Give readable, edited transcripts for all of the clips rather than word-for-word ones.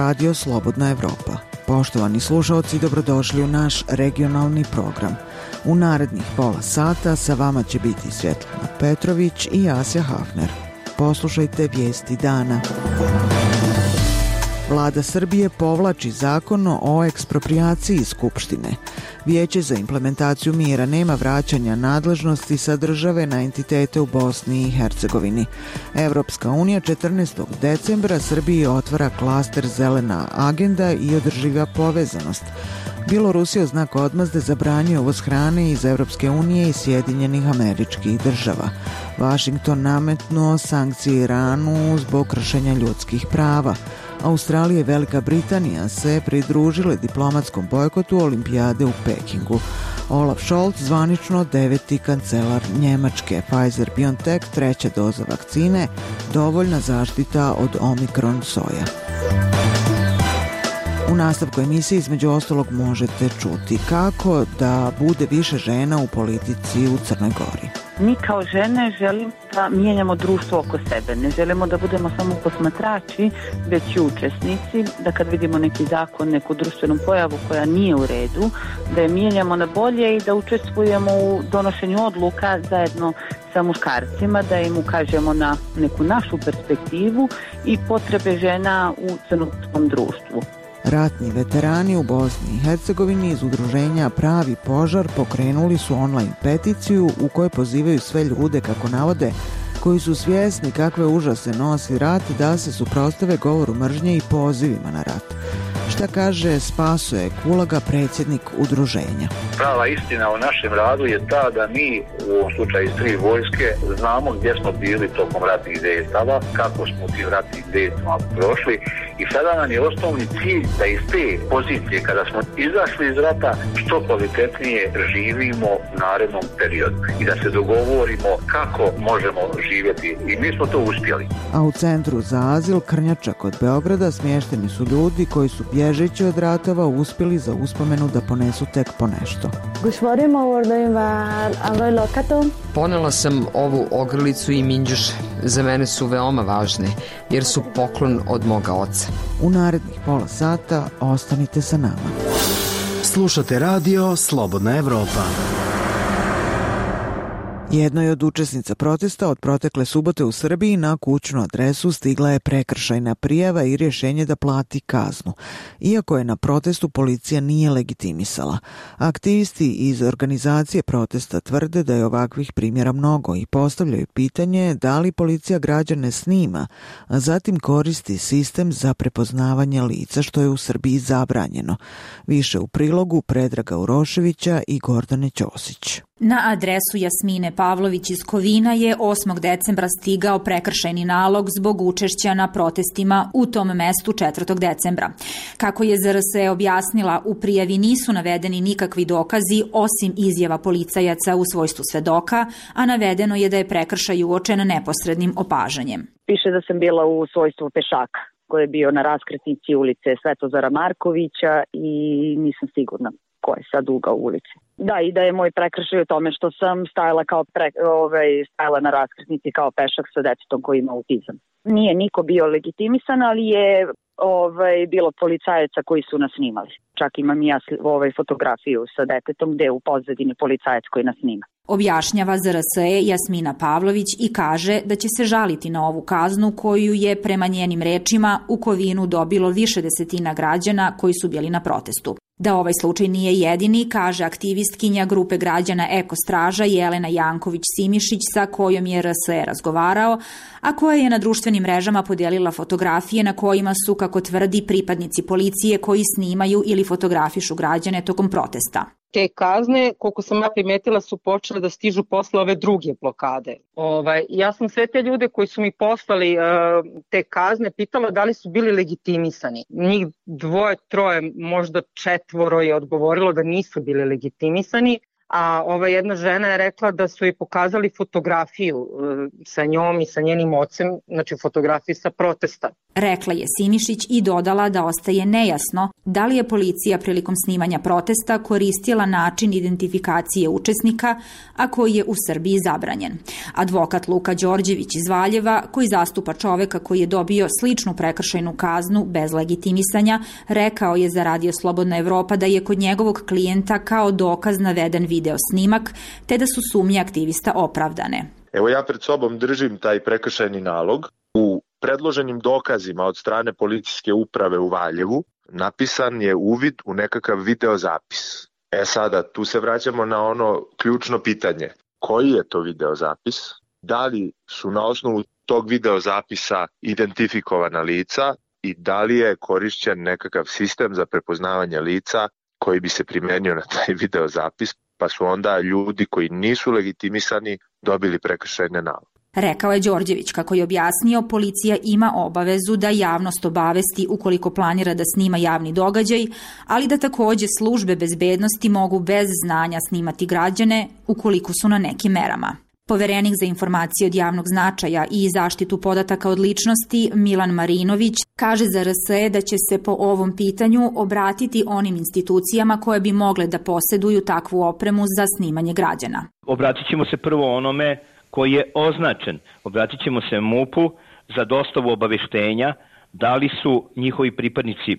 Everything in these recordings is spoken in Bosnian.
Radio Slobodna Evropa. Poštovani slušaoci, dobrodošli u naš regionalni program. U narednih pola sata sa vama će biti Svjetlana Petrović i Asja Hafner. Poslušajte vijesti dana. Vlada Srbije povlači zakon o eksproprijaciji Skupštine. Vijeće za implementaciju mira nema vraćanja nadležnosti sa države na entitete u Bosni i Hercegovini. Evropska unija 14. decembra Srbiji otvara klaster Zelena agenda i održiva povezanost. Bjelorusija u znak odmazde zabranjuje uvoz hrane iz Evropske unije i Sjedinjenih Američkih Država. Washington nametnuo sankcije Iranu zbog kršenja ljudskih prava. Australija i Velika Britanija se pridružile diplomatskom bojkotu olimpijade u Pekingu. Olaf Scholz zvanično 9. kancelar Njemačke. Pfizer-BioNTech treća doza vakcine, dovoljna zaštita od Omikron soja. U nastavku emisije između ostalog možete čuti kako da bude više žena u politici u Crnoj Gori. Mi kao žene želimo da mijenjamo društvo oko sebe. Ne želimo da budemo samo posmatrači, već i učesnici, da kad vidimo neki zakon, neku društvenu pojavu koja nije u redu, da je mijenjamo na bolje i da učestvujemo u donošenju odluka zajedno sa muškarcima, da im ukažemo na neku našu perspektivu i potrebe žena u crnogorskom društvu. Ratni veterani u Bosni i Hercegovini iz udruženja Pravi požar pokrenuli su online peticiju u kojoj pozivaju sve ljude, kako navode, koji su svjesni kakve užase nosi rat, da se suprotstave govoru mržnje i pozivima na rat. Šta kaže Spasoje Kulaga, predsjednik udruženja? Prava istina o našem radu je ta da mi, u ovom slučaju iz 3 vojske, znamo gdje smo bili tokom ratnih dejstava, kako smo u tim ratnih dejstvama prošli i sada nam je osnovni cilj da iz te pozicije, kada smo izašli iz rata, što kvalitetnije živimo u narednom periodu i da se dogovorimo kako možemo živjeti i mi smo to uspjeli. A u centru za azil Krnjača kod Beograda smješteni su ljudi koji su bježeći od ratova uspjeli za uspomenu da ponesu tek po nešto. Ponela sam ovu ogrlicu i minđuše. Za mene su veoma važne, jer su poklon od moga oca. U narednih pola sata ostanite sa nama. Slušate radio Slobodna Evropa. Jednoj od učesnica protesta od protekle subote u Srbiji na kućnu adresu stigla je prekršajna prijava i rješenje da plati kaznu. Iako je na protestu policija nije legitimisala. Aktivisti iz organizacije protesta tvrde da je ovakvih primjera mnogo i postavljaju pitanje da li policija građane snima, a zatim koristi sistem za prepoznavanje lica, što je u Srbiji zabranjeno. Više u prilogu Predraga Uroševića i Gordane Ćosić. Na adresu Jasmine Pavlović iz Kovina je 8. decembra stigao prekršajni nalog zbog učešća na protestima u tom mestu 4. decembra. Kako je ZRS objasnila, u prijavi nisu navedeni nikakvi dokazi osim izjava policajaca u svojstvu svedoka, a navedeno je da je prekršaj uočen neposrednim opažanjem. Piše da sam bila u svojstvu pešaka koji je bio na raskrsnici ulice Svetozara Markovića i nisam sigurna ko je sad ugao ulici. Da, i da je moj prekršaj u tome što sam stajala stajala na raskrsnici kao pešak sa detetom koji ima autizam. Nije niko bio legitimisan, ali je bilo policajaca koji su nas snimali. Čak imam i ja fotografiju sa detetom gde je u pozadini policajac koji nas snima. Objašnjava ZRS Jasmina Pavlović i kaže da će se žaliti na ovu kaznu koju je prema njenim rečima u Kovinu dobilo više desetina građana koji su bili na protestu. Da ovaj slučaj nije jedini, kaže aktivistkinja grupe građana Eko Straža Jelena Janković-Simišić sa kojom je RS razgovarao, a koja je na društvenim mrežama podijelila fotografije na kojima su, kako tvrdi, pripadnici policije koji snimaju ili fotografišu građane tokom protesta. Te kazne, koliko sam ja primetila, su počele da stižu posle ove druge blokade. Ja sam sve te ljude koji su mi poslali te kazne pitala da li su bili legitimisani. Njih 2, 3, možda 4 je odgovorilo da nisu bili legitimisani, a ova jedna žena je rekla da su joj pokazali fotografiju sa njom i sa njenim ocem, znači fotografiju sa protesta. Rekla je Sinišić i dodala da ostaje nejasno da li je policija prilikom snimanja protesta koristila način identifikacije učesnika, a koji je u Srbiji zabranjen. Advokat Luka Đorđević iz Valjeva, koji zastupa čoveka koji je dobio sličnu prekršajnu kaznu bez legitimisanja, rekao je za Radio Slobodna Evropa da je kod njegovog klijenta kao dokaz naveden video snimak, te da su sumnje aktivista opravdane. Evo ja pred sobom držim taj prekršajni nalog. U predloženim dokazima od strane policijske uprave u Valjevu napisan je uvid u nekakav videozapis. Sada, tu se vraćamo na ono ključno pitanje. Koji je to videozapis? Da li su na osnovu tog videozapisa identifikovana lica i da li je korišćen nekakav sistem za prepoznavanje lica koji bi se primenio na taj videozapis, pa su onda ljudi koji nisu legitimisani dobili prekršajne naloge. Rekao je Đorđević, kako je objasnio, policija ima obavezu da javnost obavesti ukoliko planira da snima javni događaj, ali da takođe službe bezbednosti mogu bez znanja snimati građane ukoliko su na nekim merama. Poverenik za informacije od javnog značaja i zaštitu podataka od ličnosti Milan Marinović kaže za RSE da će se po ovom pitanju obratiti onim institucijama koje bi mogle da poseduju takvu opremu za snimanje građana. Obratit ćemo se prvo onome koji je označen. Obratit ćemo se MUP-u za dostavu obaveštenja da li su njihovi pripadnici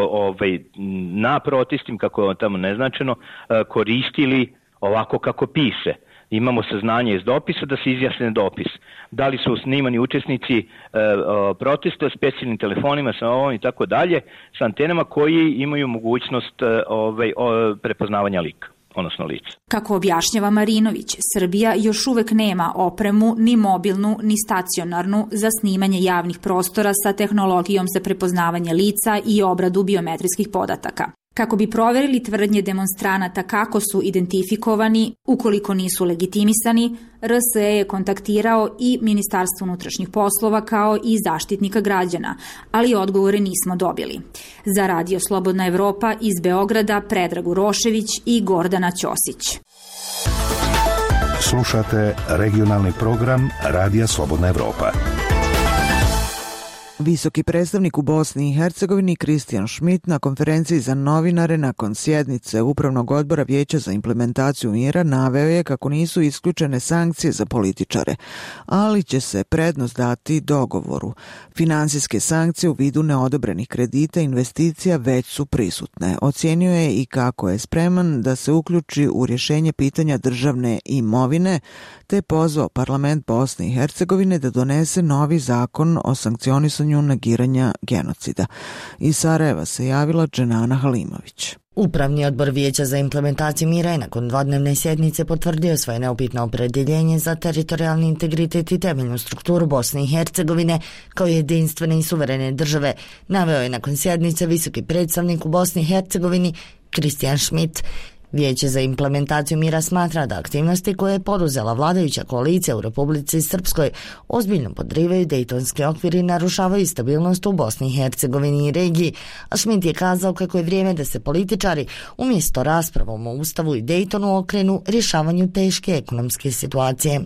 na protestima, kako je tamo neznačeno, koristili ovako kako piše. Imamo saznanje iz dopisa da se izjasne dopis. Da li su snimani učesnici protesta specijalnim telefonima sa ovom i tako dalje, sa antenama koji imaju mogućnost prepoznavanja lika, odnosno lica. Kako objašnjava Marinović, Srbija još uvek nema opremu ni mobilnu ni stacionarnu za snimanje javnih prostora sa tehnologijom za prepoznavanje lica i obradu biometrijskih podataka. Kako bi proverili tvrdnje demonstranata kako su identifikovani ukoliko nisu legitimisani, RSE je kontaktirao i Ministarstvo unutrašnjih poslova kao i Zaštitnika građana, ali odgovore nismo dobili. Za Radio Slobodna Evropa iz Beograda Predrag Urošević i Gordana Ćosić. Slušate regionalni program Radija Slobodna Evropa. Visoki predstavnik u Bosni i Hercegovini Kristijan Šmit na konferenciji za novinare nakon sjednice Upravnog odbora Vijeća za implementaciju mira naveo je kako nisu isključene sankcije za političare, ali će se prednost dati dogovoru. Finansijske sankcije u vidu neodobrenih kredita i investicija već su prisutne. Ocijenio je i kako je spreman da se uključi u rješenje pitanja državne imovine, te pozvao parlament Bosne i Hercegovine da donese novi zakon o sankcionisanju negiranja genocida. Iz Sarajeva se javila Dženana Halimović. Upravni odbor Vijeća za implementaciju mira je nakon dvodnevne sjednice potvrdio svoje neupitno opredjeljenje za teritorijalni integritet i temeljnu strukturu Bosne i Hercegovine kao jedinstvene i suverene države, naveo je nakon sjednice visoki predstavnik u Bosni i Hercegovini Kristijan Šmit. Vijeće za implementaciju mira smatra da aktivnosti koje je poduzela vladajuća koalicija u Republici Srpskoj ozbiljno podrivaju dejtonski okvir i narušavaju stabilnost u Bosni i Hercegovini i regiji, a Šmit je kazao kako je vrijeme da se političari umjesto raspravom o Ustavu i Dejtonu okrenu rješavanju teške ekonomske situacije.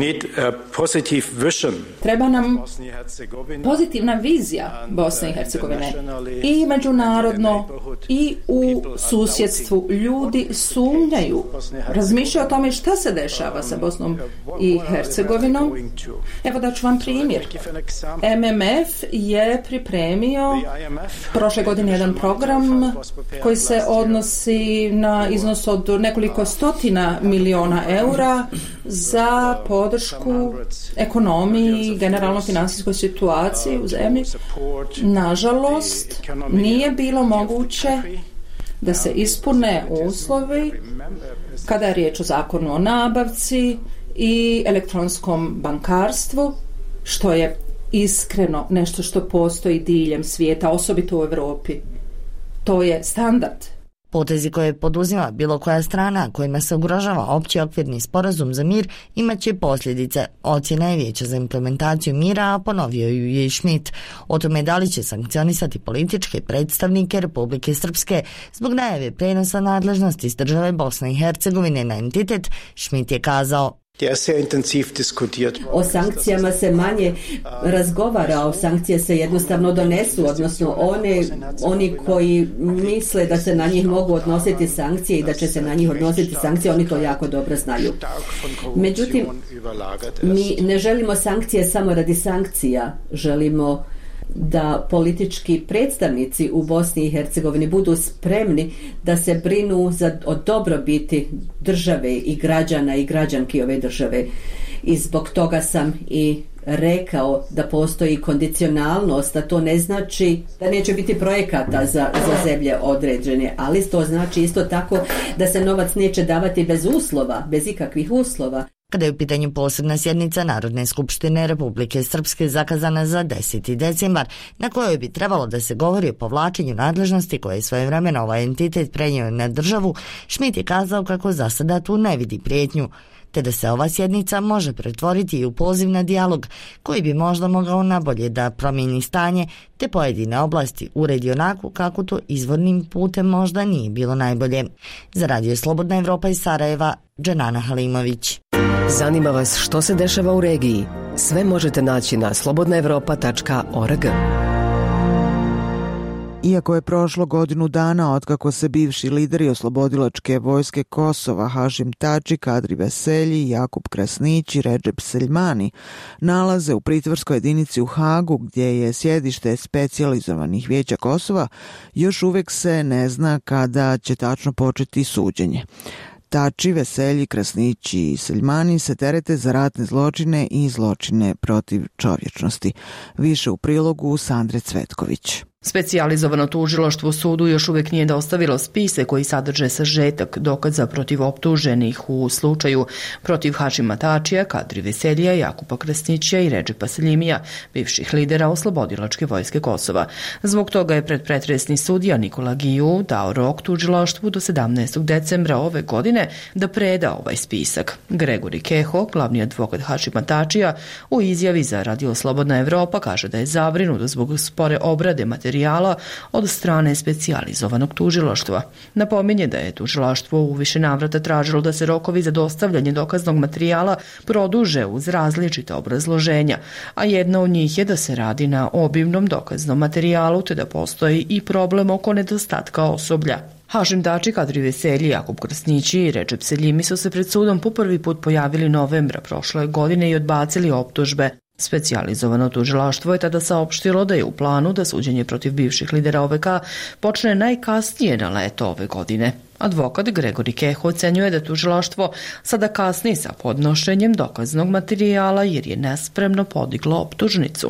Treba nam pozitivna vizija Bosne i Hercegovine i međunarodno i u susjedstvu. Ljudi sumnjaju, razmišljaju o tome šta se dešava sa Bosnom i Hercegovinom. Evo da ću vam primjer. MMF je pripremio prošle godine jedan program koji se odnosi na iznos od nekoliko stotina miliona eura za podršku ekonomiji i generalno finansijskoj situaciji u zemlji. Nažalost, nije bilo moguće da se ispune uslovi kada je riječ o zakonu o nabavci i elektronskom bankarstvu, što je iskreno nešto što postoji diljem svijeta, osobito u Europi. To je standard. Potezi koje poduzima bilo koja strana kojima se ugrožava opći okvirni sporazum za mir imaće posljedice. Ocjena je Vijeća za implementaciju mira, a ponovio ju je i Schmidt. O tome da li će sankcionisati političke predstavnike Republike Srpske zbog najave prenosa nadležnosti iz države Bosne i Hercegovine na entitet, Schmidt je kazao: O sankcijama se manje razgovara, o sankcije se jednostavno donesu, odnosno oni koji misle da se na njih mogu odnositi sankcije i da će se na njih odnositi sankcije, oni to jako dobro znaju. Međutim, mi ne želimo sankcije samo radi sankcija, želimo da politički predstavnici u Bosni i Hercegovini budu spremni da se brinu o dobrobiti države i građana i građanki ove države. I zbog toga sam i rekao da postoji kondicionalnost, a to ne znači da neće biti projekata za zemlje određene, ali to znači isto tako da se novac neće davati bez uslova, bez ikakvih uslova. Kada je u pitanju posebna sjednica Narodne skupštine Republike Srpske zakazana za 10. decembar, na kojoj bi trebalo da se govori o povlačenju nadležnosti koje je svojevremeno ovaj entitet prenio na državu, Schmidt je kazao kako za sada tu ne vidi prijetnju, te da se ova sjednica može pretvoriti i u poziv na dijalog koji bi možda mogao nabolje da promijeni stanje, te pojedine oblasti uredi onako kako to izvornim putem možda nije bilo najbolje. Za Radio Slobodna Evropa iz Sarajeva, Dženana Halimović. Zanima vas što se dešava u regiji? Sve možete naći na slobodnaevropa.org. Iako je prošlo godinu dana otkako se bivši lideri oslobodilačke vojske Kosova Hašim Tači, Kadri Veselji, Jakub Krasnić i Redžep Seljmani nalaze u pritvorskoj jedinici u Hagu, gdje je sjedište specijalizovanih vijeća Kosova, još uvijek se ne zna kada će tačno početi suđenje. Tači, Veselji, Krasnić i Seljmani se terete za ratne zločine i zločine protiv čovječnosti. Više u prilogu Sandre Cvetković. Specijalizovano tužilaštvo sudu još uvijek nije dostavilo spise koji sadrže sažetak dokaza protiv optuženih u slučaju protiv Hašima Tačija, Kadri Veseljija, Jakupa Krasnića i Redžepa Seljimija, bivših lidera oslobodilačke vojske Kosova. Zbog toga je predpretresni sudija Nikola Giju dao rok tužilaštvu do 17. decembra ove godine da preda ovaj spisak. Gregori Keho, glavni advokat Hašima Tačija, u izjavi za Radio Slobodna Evropa kaže da je zabrinut zbog spore obrade materijala od strane specijalizovanog tužilaštva. Napominje da je tužilaštvo u više navrata tražilo da se rokovi za dostavljanje dokaznog materijala produže uz različita obrazloženja, a jedna od njih je da se radi na obimnom dokaznom materijalu te da postoji i problem oko nedostatka osoblja. Hašim Tači, Kadri Veselji, Jakub Krasnići i Redžep Seljimi su se pred sudom po prvi put pojavili novembra prošle godine i odbacili optužbe. Specijalizovano tužilaštvo je tada saopštilo da je u planu da suđenje protiv bivših lidera OVK počne najkasnije na leto ove godine. Advokat Gregori Keho ocenjuje da tužilaštvo sada kasni sa podnošenjem dokaznog materijala jer je nespremno podiglo optužnicu.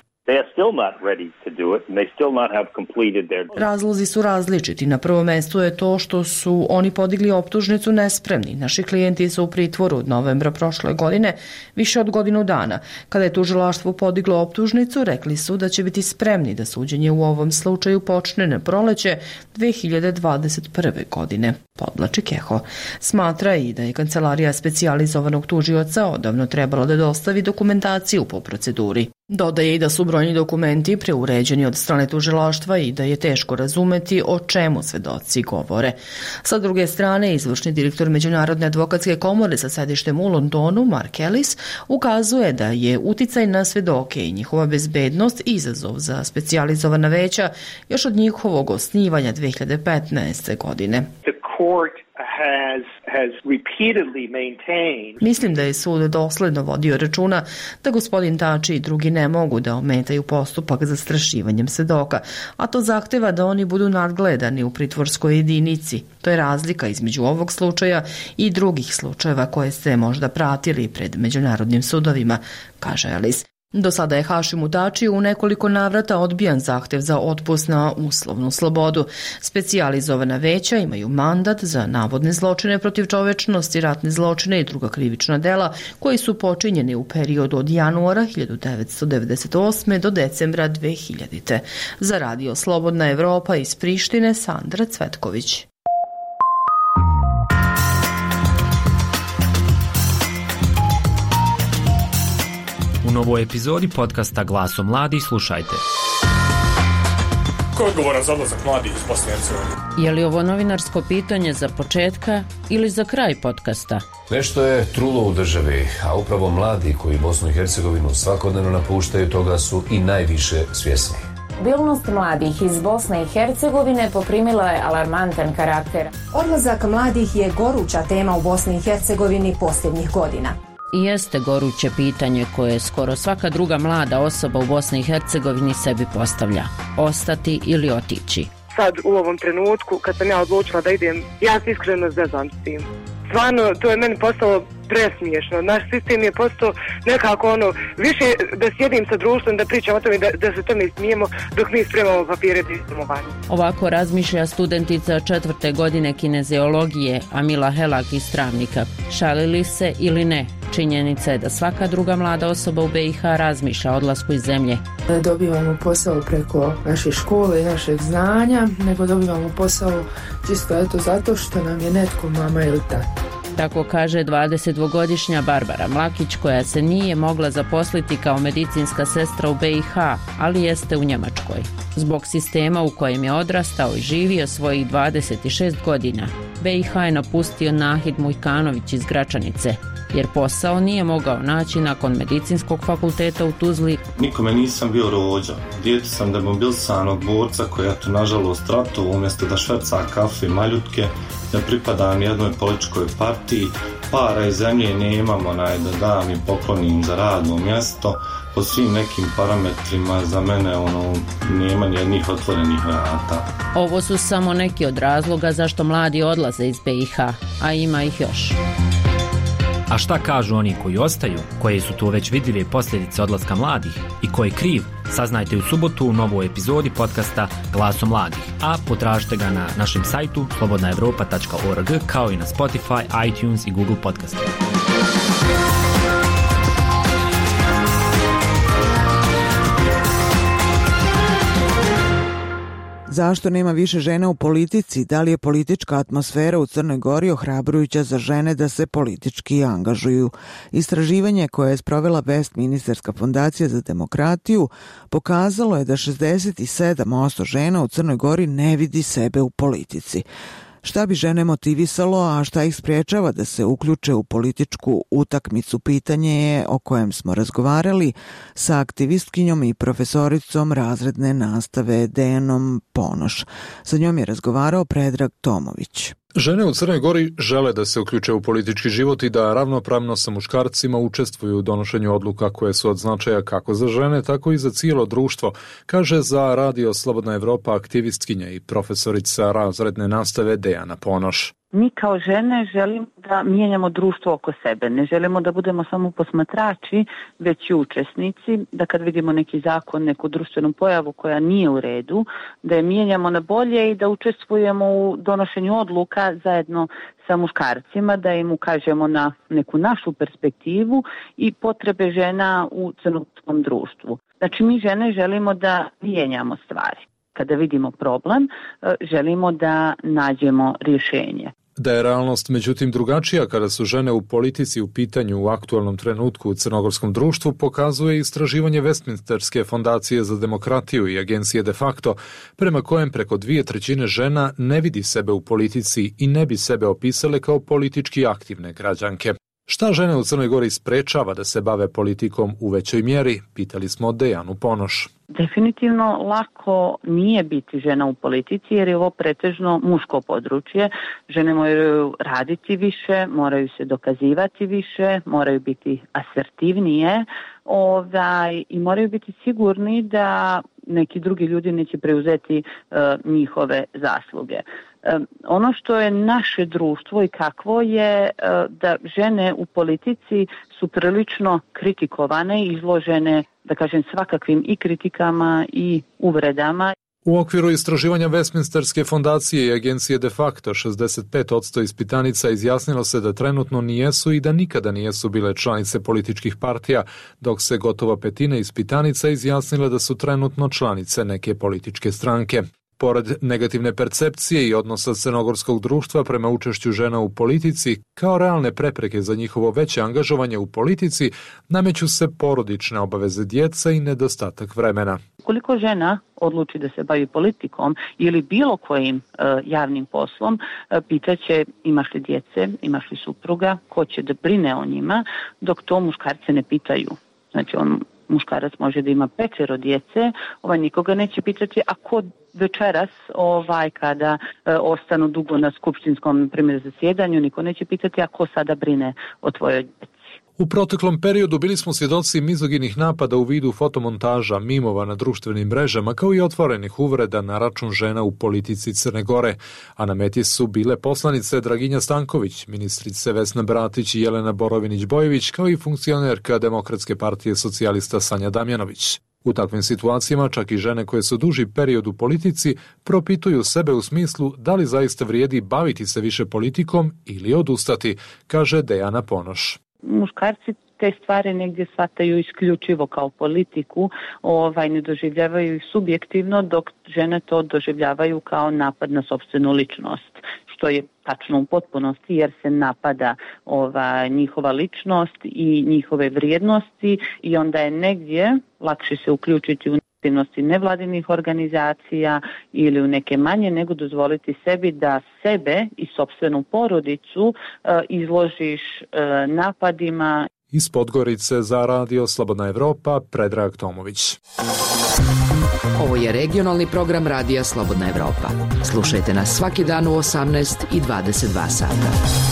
Razlozi su različiti. Na prvom mjestu je to što su oni podigli optužnicu nespremni. Naši klijenti su u pritvoru od novembra prošle godine više od godinu dana. Kada je tužilaštvo podiglo optužnicu, rekli su da će biti spremni da suđenje u ovom slučaju počne na proleće 2021. godine, podvlači Keho. Smatra i da je kancelarija specijalizovanog tužioca odavno trebala da dostavi dokumentaciju po proceduri. Dodaje i da su brojni dokumenti preuređeni od strane tužilaštva i da je teško razumeti o čemu svedoci govore. Sa druge strane, izvršni direktor Međunarodne advokatske komore sa sedištem u Londonu, Mark Ellis, ukazuje da je uticaj na svedoke i njihova bezbednost izazov za specijalizovana veća još od njihovog osnivanja 2015. godine. Mislim da je sud dosledno vodio računa da gospodin Tači i drugi ne mogu da ometaju postupak zastrašivanjem svedoka, a to zahteva da oni budu nadgledani u pritvorskoj jedinici. To je razlika između ovog slučaja i drugih slučajeva koje ste možda pratili pred međunarodnim sudovima, kaže Ellis. Do sada je Hašimu Tačiju u nekoliko navrata odbijan zahtev za otpust na uslovnu slobodu. Specijalizovana veća imaju mandat za navodne zločine protiv čovečnosti, ratne zločine i druga krivična dela koji su počinjeni u periodu od januara 1998. do decembra 2000. Za Radio Slobodna Evropa iz Prištine, Sandra Cvetković. novoj epizodi podcasta Glaso mladih slušajte. Ko je odgovoran za odlazak mladih iz Bosne i Hercegovine? Je li ovo novinarsko pitanje za početka ili za kraj podcasta? Nešto je trulo u državi, a upravo mladi koji Bosnu i Hercegovinu svakodnevno napuštaju toga su i najviše svjesni. Mobilnost mladih iz Bosne i Hercegovine poprimila je alarmantan karakter. Odlazak mladih je goruća tema u Bosni i Hercegovini posljednjih godina. I jeste goruće pitanje koje skoro svaka druga mlada osoba u Bosni i Hercegovini sebi postavlja. Ostati ili otići. Sad u ovom trenutku kad sam ja odlučila da idem, ja se iskreno zezam s tim. Stvarno, to je meni postalo presmiješno. Naš sistem je postao nekako više da sjedim sa društvom, da pričam o tome, da se tome smijemo dok mi spremamo papire da idemo van. Ovako razmišlja studentica 4. godine kineziologije Amila Helak iz Travnika. Šalili se ili ne? Činjenica je da svaka druga mlada osoba u BiH razmišlja o odlasku iz zemlje. Ne dobivamo posao preko naše škole i našeg znanja, nego dobivamo posao čisto zato što nam je netko mama ili tata. Tako kaže 22-godišnja Barbara Mlakić, koja se nije mogla zaposliti kao medicinska sestra u BiH, ali jeste u Njemačkoj. Zbog sistema u kojem je odrastao i živio svojih 26 godina, BiH je napustio Nahid Mujkanović iz Gračanice, jer posao nije mogao naći nakon medicinskog fakulteta u Tuzli. Nikome nisam bio rođa. Dijete sam demobilisanog borca koja je nažalost ratu, umjesto da šverca kafe i maljutke, ne pripadam jednoj političkoj partiji, para i zemlje nemamo da dam i poklonim za radno mjesto. Po svim nekim parametrima za mene nema nijednih otvorenih vrata. Ovo su samo neki od razloga zašto mladi odlaze iz BiH, a ima ih još. A šta kažu oni koji ostaju, koje su to već vidljive posljedice odlaska mladih i ko je kriv, saznajte u subotu u novoj epizodi podcasta Glaso mladih, a potražite ga na našem sajtu slobodnaevropa.org kao i na Spotify, iTunes i Google Podcast. Zašto nema više žena u politici? Da li je politička atmosfera u Crnoj Gori ohrabrujuća za žene da se politički angažuju? Istraživanje koje je sprovela Westminsterska fondacija za demokratiju pokazalo je da 67% žena u Crnoj Gori ne vidi sebe u politici. Šta bi žene motivisalo, a šta ih spriječava da se uključe u političku utakmicu? Pitanje je o kojem smo razgovarali sa aktivistkinjom i profesoricom razredne nastave Dejanom Ponoš. Sa njom je razgovarao Predrag Tomović. Žene u Crnoj Gori žele da se uključe u politički život i da ravnopravno sa muškarcima učestvuju u donošenju odluka koje su od značaja kako za žene, tako i za cijelo društvo, kaže za Radio Slobodna Evropa aktivistkinja i profesorica razredne nastave Dejana Ponoš. Mi kao žene želimo da mijenjamo društvo oko sebe. Ne želimo da budemo samo posmatrači, već i učesnici, da kad vidimo neki zakon, neku društvenu pojavu koja nije u redu, da je mijenjamo na bolje i da učestvujemo u donošenju odluka zajedno sa muškarcima, da im ukažemo na neku našu perspektivu i potrebe žena u crnogorskom društvu. Znači mi žene želimo da mijenjamo stvari. Kada vidimo problem, želimo da nađemo rješenje. Da je realnost međutim drugačija kada su žene u politici u pitanju u aktualnom trenutku u crnogorskom društvu, pokazuje istraživanje Westminsterske fondacije za demokratiju i agencije De facto, prema kojem preko 2/3 žena ne vidi sebe u politici i ne bi sebe opisale kao politički aktivne građanke. Šta žene u Crnoj Gori sprečava da se bave politikom u većoj mjeri? Pitali smo Dejanu Ponoš. Definitivno lako nije biti žena u politici jer je ovo pretežno muško područje. Žene moraju raditi više, moraju se dokazivati više, moraju biti asertivnije i moraju biti sigurni da neki drugi ljudi neće preuzeti njihove zasluge. Ono što je naše društvo i kakvo je da žene u politici su prilično kritikovane, izložene, da kažem, svakakvim i kritikama i uvredama. U okviru istraživanja Westminsterske fondacije i agencije De facto 65% ispitanica izjasnilo se da trenutno nijesu i da nikada nijesu bile članice političkih partija, dok se gotovo 1/5 ispitanica izjasnila da su trenutno članice neke političke stranke. Pored negativne percepcije i odnosa crnogorskog društva prema učešću žena u politici, kao realne prepreke za njihovo veće angažovanje u politici, nameću se porodične obaveze djeca i nedostatak vremena. Koliko žena odluči da se bavi politikom ili bilo kojim javnim poslom, pitaće imaš li djece, imaš li supruga, ko će da brine o njima, dok to muškarce ne pitaju. Znači muškarac može da ima 5 djece, nikoga neće pitati, a ko večeras kada ostanu dugo na skupštinskom primjer zasjedanju, niko neće pitati, a ko sada brine o tvojoj djeci. U proteklom periodu bili smo svjedoci mizoginih napada u vidu fotomontaža, mimova na društvenim mrežama, kao i otvorenih uvreda na račun žena u politici Crne Gore, a na meti su bile poslanice Draginja Stanković, ministrice Vesna Bratić i Jelena Borovinić-Bojević, kao i funkcionerka Demokratske partije socijalista Sanja Damjanović. U takvim situacijama čak i žene koje su duži period u politici propituju sebe u smislu da li zaista vrijedi baviti se više politikom ili odustati, kaže Dejana Ponoš. Muškarci te stvari negdje shvataju isključivo kao politiku, ne doživljavaju ih subjektivno, dok žene to doživljavaju kao napad na sopstvenu ličnost, što je tačno u potpunosti jer se napada njihova ličnost i njihove vrijednosti i onda je negdje lakše se uključiti u aktivnosti nevladinih organizacija ili u neke manje, nego dozvoliti sebi da sebe i sopstvenu porodicu izložiš napadima. Iz Podgorice za Radio Slobodna Evropa, Predrag Tomović. Ovo je regionalni program Radija Slobodna Evropa. Slušajte nas svaki dan u 18 i 22 sata.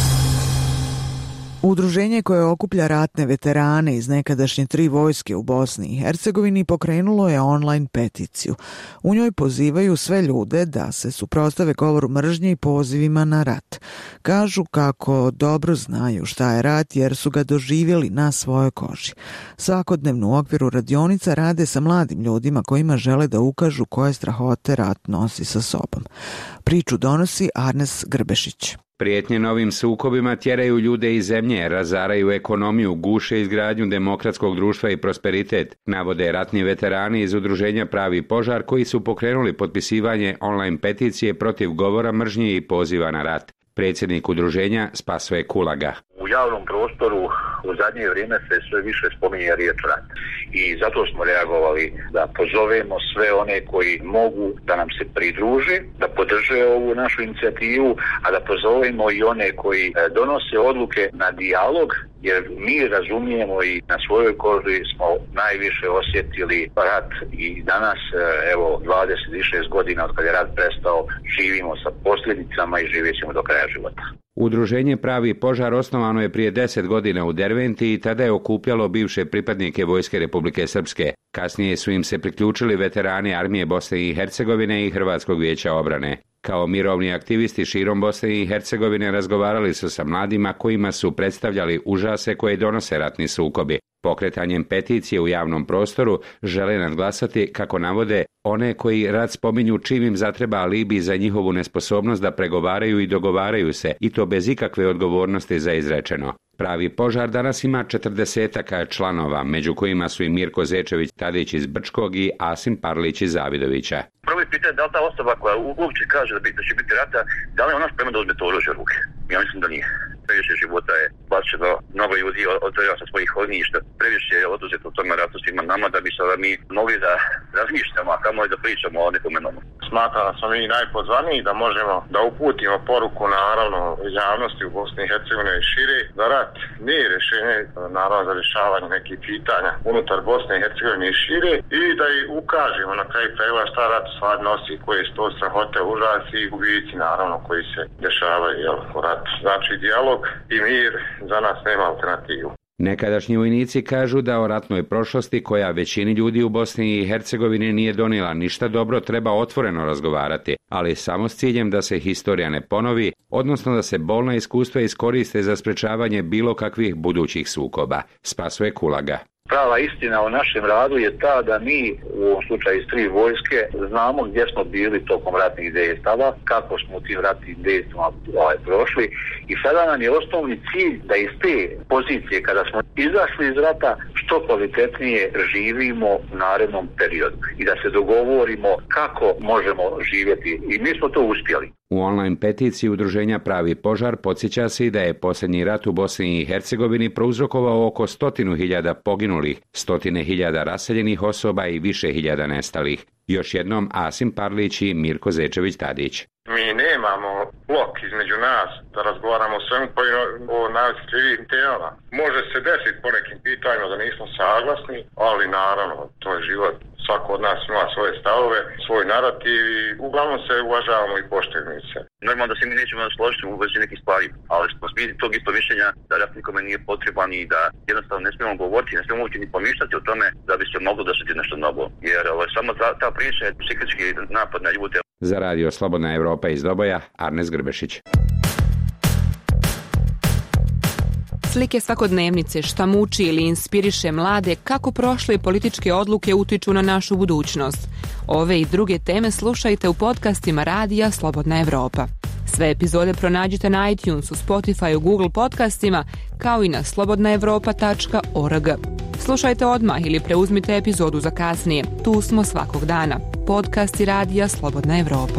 Udruženje koje okuplja ratne veterane iz nekadašnje 3 vojske u Bosni i Hercegovini pokrenulo je online peticiju. U njoj pozivaju sve ljude da se suprotstave govoru mržnje i pozivima na rat. Kažu kako dobro znaju šta je rat jer su ga doživjeli na svojoj koži. Svakodnevno u okviru radionica rade sa mladim ljudima kojima žele da ukažu koje strahote rat nosi sa sobom. Priču donosi Arnes Grbešić. Prijetnje novim sukobima tjeraju ljude iz zemlje, razaraju ekonomiju, guše izgradnju demokratskog društva i prosperitet, navode ratni veterani iz udruženja Pravi požar koji su pokrenuli potpisivanje online peticije protiv govora mržnje i poziva na rat. Predsjednik udruženja Spasoje Kulaga. U javnom prostoru u zadnje vrijeme se sve više spominje riječ rat. I zato smo reagovali da pozovemo sve one koji mogu da nam se pridruže, da podrže ovu našu inicijativu, a da pozovemo i one koji donose odluke na dijalog, jer mi razumijemo i na svojoj koži smo najviše osjetili rat i danas, 26 godina od kada je rat prestao, živimo sa posljedicama i živjet ćemo do kraja života. Udruženje Pravi požar osnovano je prije 10 godina u Derventi i tada je okupljalo bivše pripadnike Vojske Republike Srpske. Kasnije su im se priključili veterani Armije Bosne i Hercegovine i Hrvatskog vijeća obrane. Kao mirovni aktivisti širom Bosne i Hercegovine razgovarali su sa mladima kojima su predstavljali užase koje donose ratni sukobi. Pokretanjem peticije u javnom prostoru žele nadglasati, kako navode, one koji rat spominju čim im zatreba alibi za njihovu nesposobnost da pregovaraju i dogovaraju se, i to bez ikakve odgovornosti za izrečeno. Pravi požar danas ima 40 članova, među kojima su i Mirko Zečević Tadić iz Brčkog i Asim Parlić iz Zavidovića. Prvo je pitanje da li ta osoba koja uopće kaže da će biti rata, da li je ona spremna da uzme to oružje u ruke? Ja mislim da nije. Previše života je bačeno, mnogo ljudi odveo sa svojih ognjišta, previše je oduzeto u tome ratu svima nama da bi sada mi mogli da razmišljamo, a kamo da pričamo o nekome novom. Smatram da smo mi najpozvaniji da možemo da uputimo poruku naravno javnosti u Bosni i Hercegovini i šire, da rat nije rješenje naravno za rješavanje nekih pitanja unutar Bosne i Hercegovine i šire i da i ukažemo na kraju krajeva šta rat stvar nosi, koje su to strahote, užasi i gubici naravno koji se dešavaju u ratu. Znači dijalog i mir za nas nema alternativu. Nekadašnji vojnici kažu da o ratnoj prošlosti, koja većini ljudi u Bosni i Hercegovini nije donijela ništa dobro, treba otvoreno razgovarati, ali samo s ciljem da se historija ne ponovi, odnosno da se bolna iskustva iskoriste za sprečavanje bilo kakvih budućih sukoba. Spasoje Kulaga. Prava istina o našem radu je ta da mi, u ovom slučaju iz 3 vojske, znamo gdje smo bili tokom ratnih dejstava, kako smo u tim ratnim dejstvima prošli i sada nam je osnovni cilj da iz te pozicije kada smo izašli iz rata što kvalitetnije živimo u narednom periodu i da se dogovorimo kako možemo živjeti. I mi smo to uspjeli. U online peticiji udruženja Pravi požar podsjeća se i da je posljednji rat u Bosni i Hercegovini prouzrokovao oko 100.000 poginulih, 100.000 raseljenih osoba i više hiljada nestalih. Još jednom Asim Parlić i Mirko Zečević-Tadić. Mi nemamo blok između nas da razgovaramo o svemu o najosjetljivijim temama. Može se desiti po nekim pitanjima da nismo saglasni, ali naravno, to je život. Svako od nas ima svoje stavove, svoj narativ i uglavnom se uvažavamo i poštujemo se. Normalno da se mi nećemo složiti u vezi nekih stvari, ali smo svi tog isto mišljenja da rat nikome nije potreban i da jednostavno ne smijemo govoriti, ne smijemo uopće ni pomišljati o tome da bi se moglo desiti nešto novo. Jer samo ta priča je psihički napad na ljude. Za radio Slobodna Evropa iz Doboja, Arnes Grbešić. Slike svakodnevnice, šta muči ili inspiriše mlade, kako prošle političke odluke utiču na našu budućnost. Ove i druge teme slušajte u podcastima radija Slobodna Evropa. Sve epizode pronađite na iTunesu, Spotifyu, Google podcastima, kao i na slobodnaevropa.org. Slušajte odmah ili preuzmite epizodu za kasnije. Tu smo svakog dana. Podcasti radija Slobodna Evropa.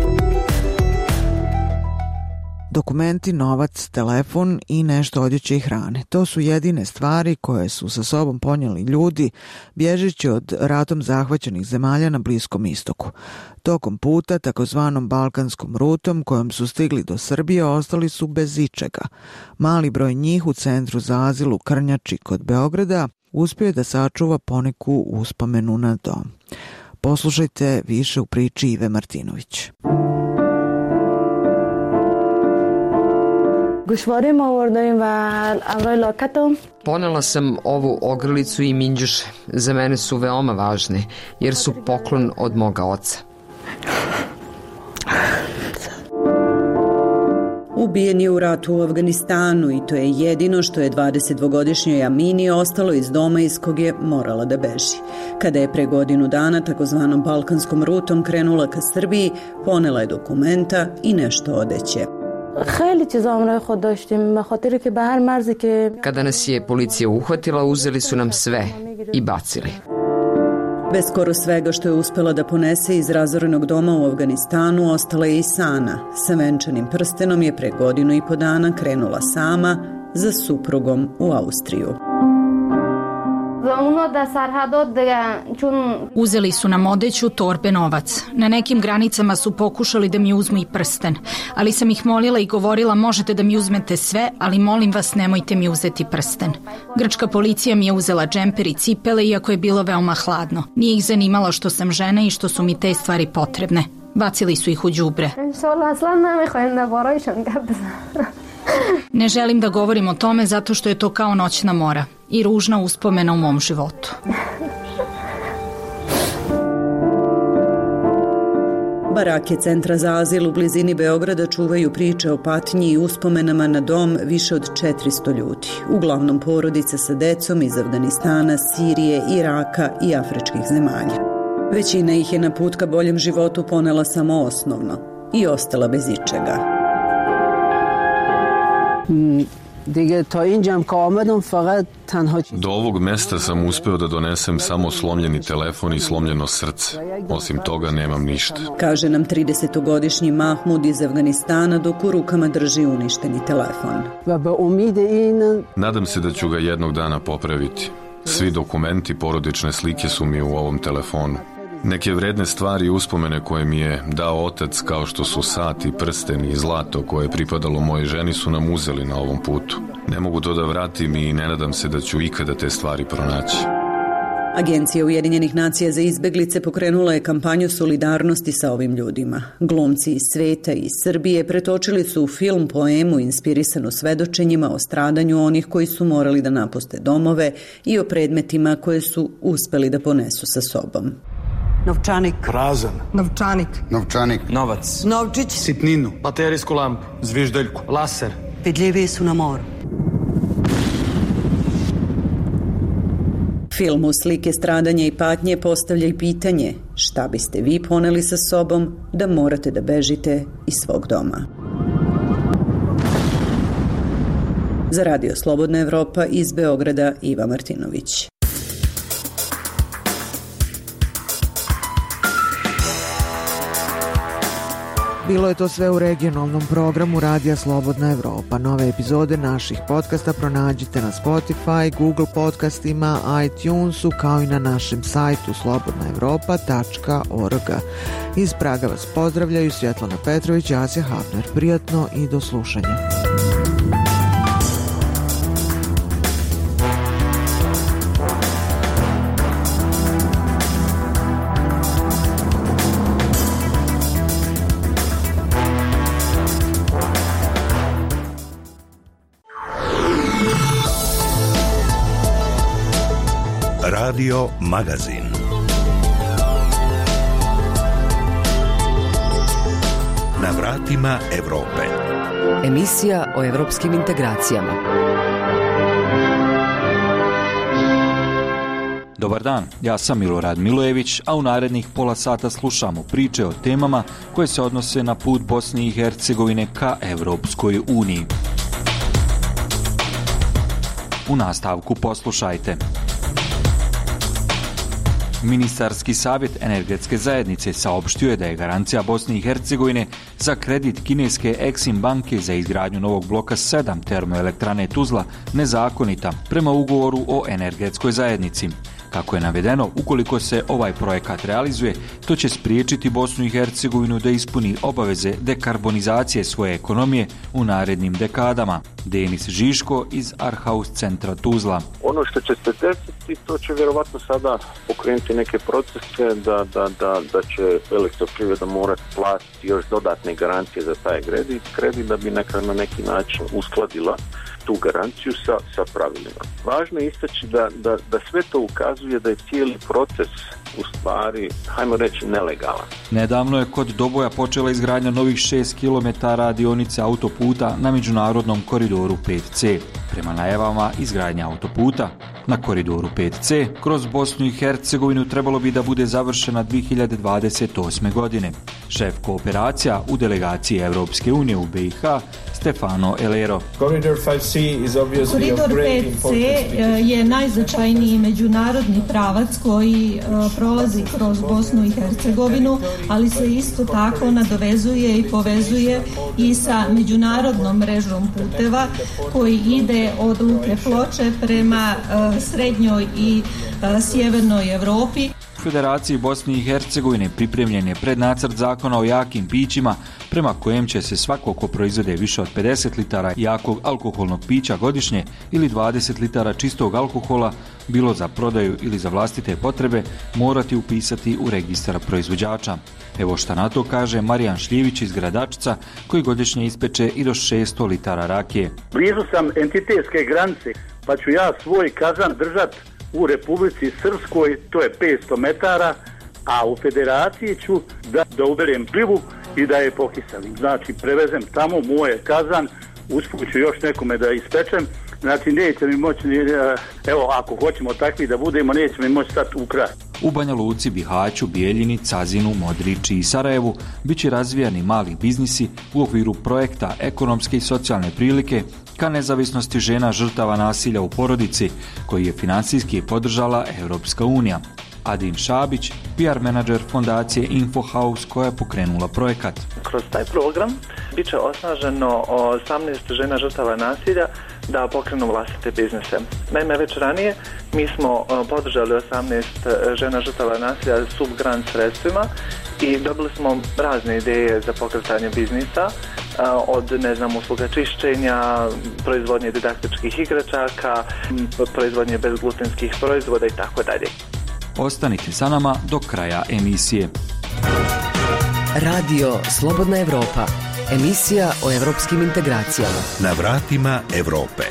Dokumenti, novac, telefon i nešto odjeće i hrane. To su jedine stvari koje su sa sobom ponijeli ljudi bježeći od ratom zahvaćenih zemalja na Bliskom istoku. Tokom puta, takozvanom balkanskom rutom kojom su stigli do Srbije, ostali su bez ičega. Mali broj njih u centru za azil u Krnjači kod Beograda uspio je da sačuva poneku uspomenu na dom. Poslušajte više u priči Ive Martinović. Ponela sam ovu ogrlicu i minđuše. Za mene su veoma važne, jer su poklon od moga oca. Ubijen je u ratu u Afganistanu i to je jedino što je 22-godišnjoj Amini ostalo iz doma iz kog je morala da beži. Kada je pre godinu dana takozvanom balkanskom rutom krenula ka Srbiji, ponela je dokumenta i nešto odeće. Kada nas je policija uhvatila, uzeli su nam sve i bacili. Bez skoro svega što je uspela da ponese iz razorenog doma u Afganistanu, ostala je i Sana. Sa venčanim prstenom je pre godinu i po dana krenula sama za suprugom u Austriju. Uzeli su nam odeću, torbe, novac. Na nekim granicama su pokušali da mi uzmu i prsten, ali sam ih molila i govorila možete da mi uzmete sve, ali molim vas nemojte mi uzeti prsten. Grčka policija mi je uzela džemper i cipele iako je bilo veoma hladno. Nije ih zanimalo što sam žena i što su mi te stvari potrebne. Bacili su ih u đubre. Ne želim da govorim o tome zato što je to kao noćna mora i ružna uspomena u mom životu. Barake centra za azil u blizini Beograda čuvaju priče o patnji i uspomenama na dom više od 400 ljudi. Uglavnom porodice sa decom iz Afganistana, Sirije, Iraka i afričkih zemalja. Većina ih je na put ka boljem životu ponela samo osnovno i ostala bez ičega. Do ovog mesta sam uspeo da donesem samo slomljeni telefon i slomljeno srce. Osim toga nemam ništa. Kaže nam 30-godišnji Mahmud iz Afganistana dok u rukama drži uništeni telefon. Nadam se da ću ga jednog dana popraviti. Svi dokumenti, porodične slike su mi u ovom telefonu. Neke vredne stvari i uspomene koje mi je dao otac, kao što su sat i prsten i zlato koje je pripadalo moje ženi, su nam uzeli na ovom putu. Ne mogu to da vratim i ne nadam se da ću ikada te stvari pronaći. Agencija Ujedinjenih nacija za izbeglice pokrenula je kampanju solidarnosti sa ovim ljudima. Glumci iz sveta i iz Srbije pretočili su u film poemu inspirisanu svedočenjima o stradanju onih koji su morali da napuste domove i o predmetima koje su uspeli da ponesu sa sobom. Novčanik. Prazan. Novčanik. Novčanik. Novac. Novčić. Sitninu. Baterijsku lampu. Zviždeljku. Laser. Vidljiviji su na moru. Film u slike stradanja i patnje postavlja i pitanje šta biste vi poneli sa sobom da morate da bežite iz svog doma. Za Radio Slobodna Evropa iz Beograda Iva Martinović. Bilo je to sve u regionalnom programu Radija Slobodna Evropa. Nove epizode naših podcasta pronađite na Spotify, Google podcastima, iTunesu, kao i na našem sajtu slobodnaevropa.org. Iz Praga vas pozdravljaju Svjetlana Petrović i Asja Hafner. Prijatno i do slušanja. Radio Magazin. Na vratima Evrope. Emisija o evropskim integracijama. Dobar dan, ja sam Milorad Milojević, a u narednih pola sata slušamo priče o temama koje se odnose na put Bosne i Hercegovine ka Evropskoj uniji. U nastavku poslušajte. Ministarski savjet energetske zajednice saopštio je da je garancija Bosne i Hercegovine za kredit kineske Exim banke za izgradnju novog bloka 7 termoelektrane Tuzla nezakonita prema ugovoru o energetskoj zajednici. Kako je navedeno, ukoliko se ovaj projekat realizuje, to će spriječiti Bosnu i Hercegovinu da ispuni obaveze dekarbonizacije svoje ekonomije u narednim dekadama. Denis Žiško iz Arhaus centra Tuzla. Ono što će se desiti, to će vjerovatno sada pokrenuti neke procese da će Elektroprivreda morati platiti još dodatne garancije za taj kredit da bi na neki način uskladila tu garanciju sa pravilima. Važno je istaći da sve to ukazuje da je cijeli proces u stvari, hajmo reći, nelegalan. Nedavno je kod Doboja počela izgradnja novih 6 km dionice autoputa na međunarodnom koridoru 5C. Prema najavama, izgradnja autoputa na koridoru 5C kroz Bosnu i Hercegovinu trebalo bi da bude završena 2028. godine. Šef kooperacija u delegaciji Evropske unije u BiH, Stefano Elero. Koridor 5C je najznačajniji međunarodni pravac koji prolazi kroz Bosnu i Hercegovinu, ali se isto tako nadovezuje i povezuje i sa međunarodnom mrežom puteva koji ide od Luke Ploče prema srednjoj i sjevernoj Evropi. U Federaciji Bosne i Hercegovine pripremljen je prednacrt zakona o jakim pićima prema kojem će se svako ko proizvede više od 50 litara jakog alkoholnog pića godišnje ili 20 litara čistog alkohola, bilo za prodaju ili za vlastite potrebe, morati upisati u registar proizvođača. Evo šta na to kaže Marijan Šljivić iz Gradačca, koji godišnje ispeče i do 600 litara rakije. Blizu sam entitetske granice, pa ću ja svoj kazan držati u Republici Srpskoj, to je 500 metara, a u Federaciji ću da uberem plivu i da je pokiselim. Znači, prevezem tamo moje kazan, usput ću još nekome da ispečem, znači neće mi moći, evo ako hoćemo takvi da budemo, neće mi moći stati u kraj. U Banja Luci, Bihaću, Bijeljini, Cazinu, Modriči i Sarajevu bit će razvijani mali biznisi u okviru projekta ekonomske i socijalne prilike ka nezavisnosti žena žrtava nasilja u porodici, koji je finansijski podržala Evropska unija. Adin Šabić, PR menadžer fondacije Infohouse, koja je pokrenula projekat. Kroz taj program bit će osnaženo 18 žena žrtava nasilja da pokrenu vlastite biznise. Naime, već ranije mi smo podržali 18 žena žrtava nasilja subgrant sredstvima i dobili smo razne ideje za pokretanje biznisa, od usluga čišćenja, proizvodnje didaktičkih igračaka, proizvodnje bezglutenskih proizvoda i tako dalje. Ostanite sa nama do kraja emisije. Radio Slobodna Evropa. Emisija o evropskim integracijama. Na vratima Evrope.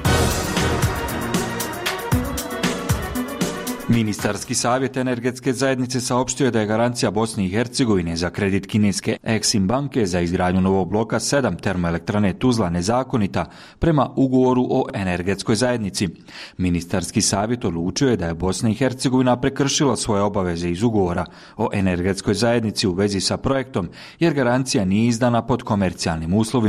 Ministarski savjet energetske zajednice saopštio je da je garancija Bosne i Hercegovine za kredit kineske Exim banke za izgradnju novog bloka 7 termoelektrane Tuzla nezakonita prema ugovoru o energetskoj zajednici. Ministarski savjet odlučio je da je Bosna i Hercegovina prekršila svoje obaveze iz ugovora o energetskoj zajednici u vezi sa projektom, jer garancija nije izdana pod komercijalnim uslovima.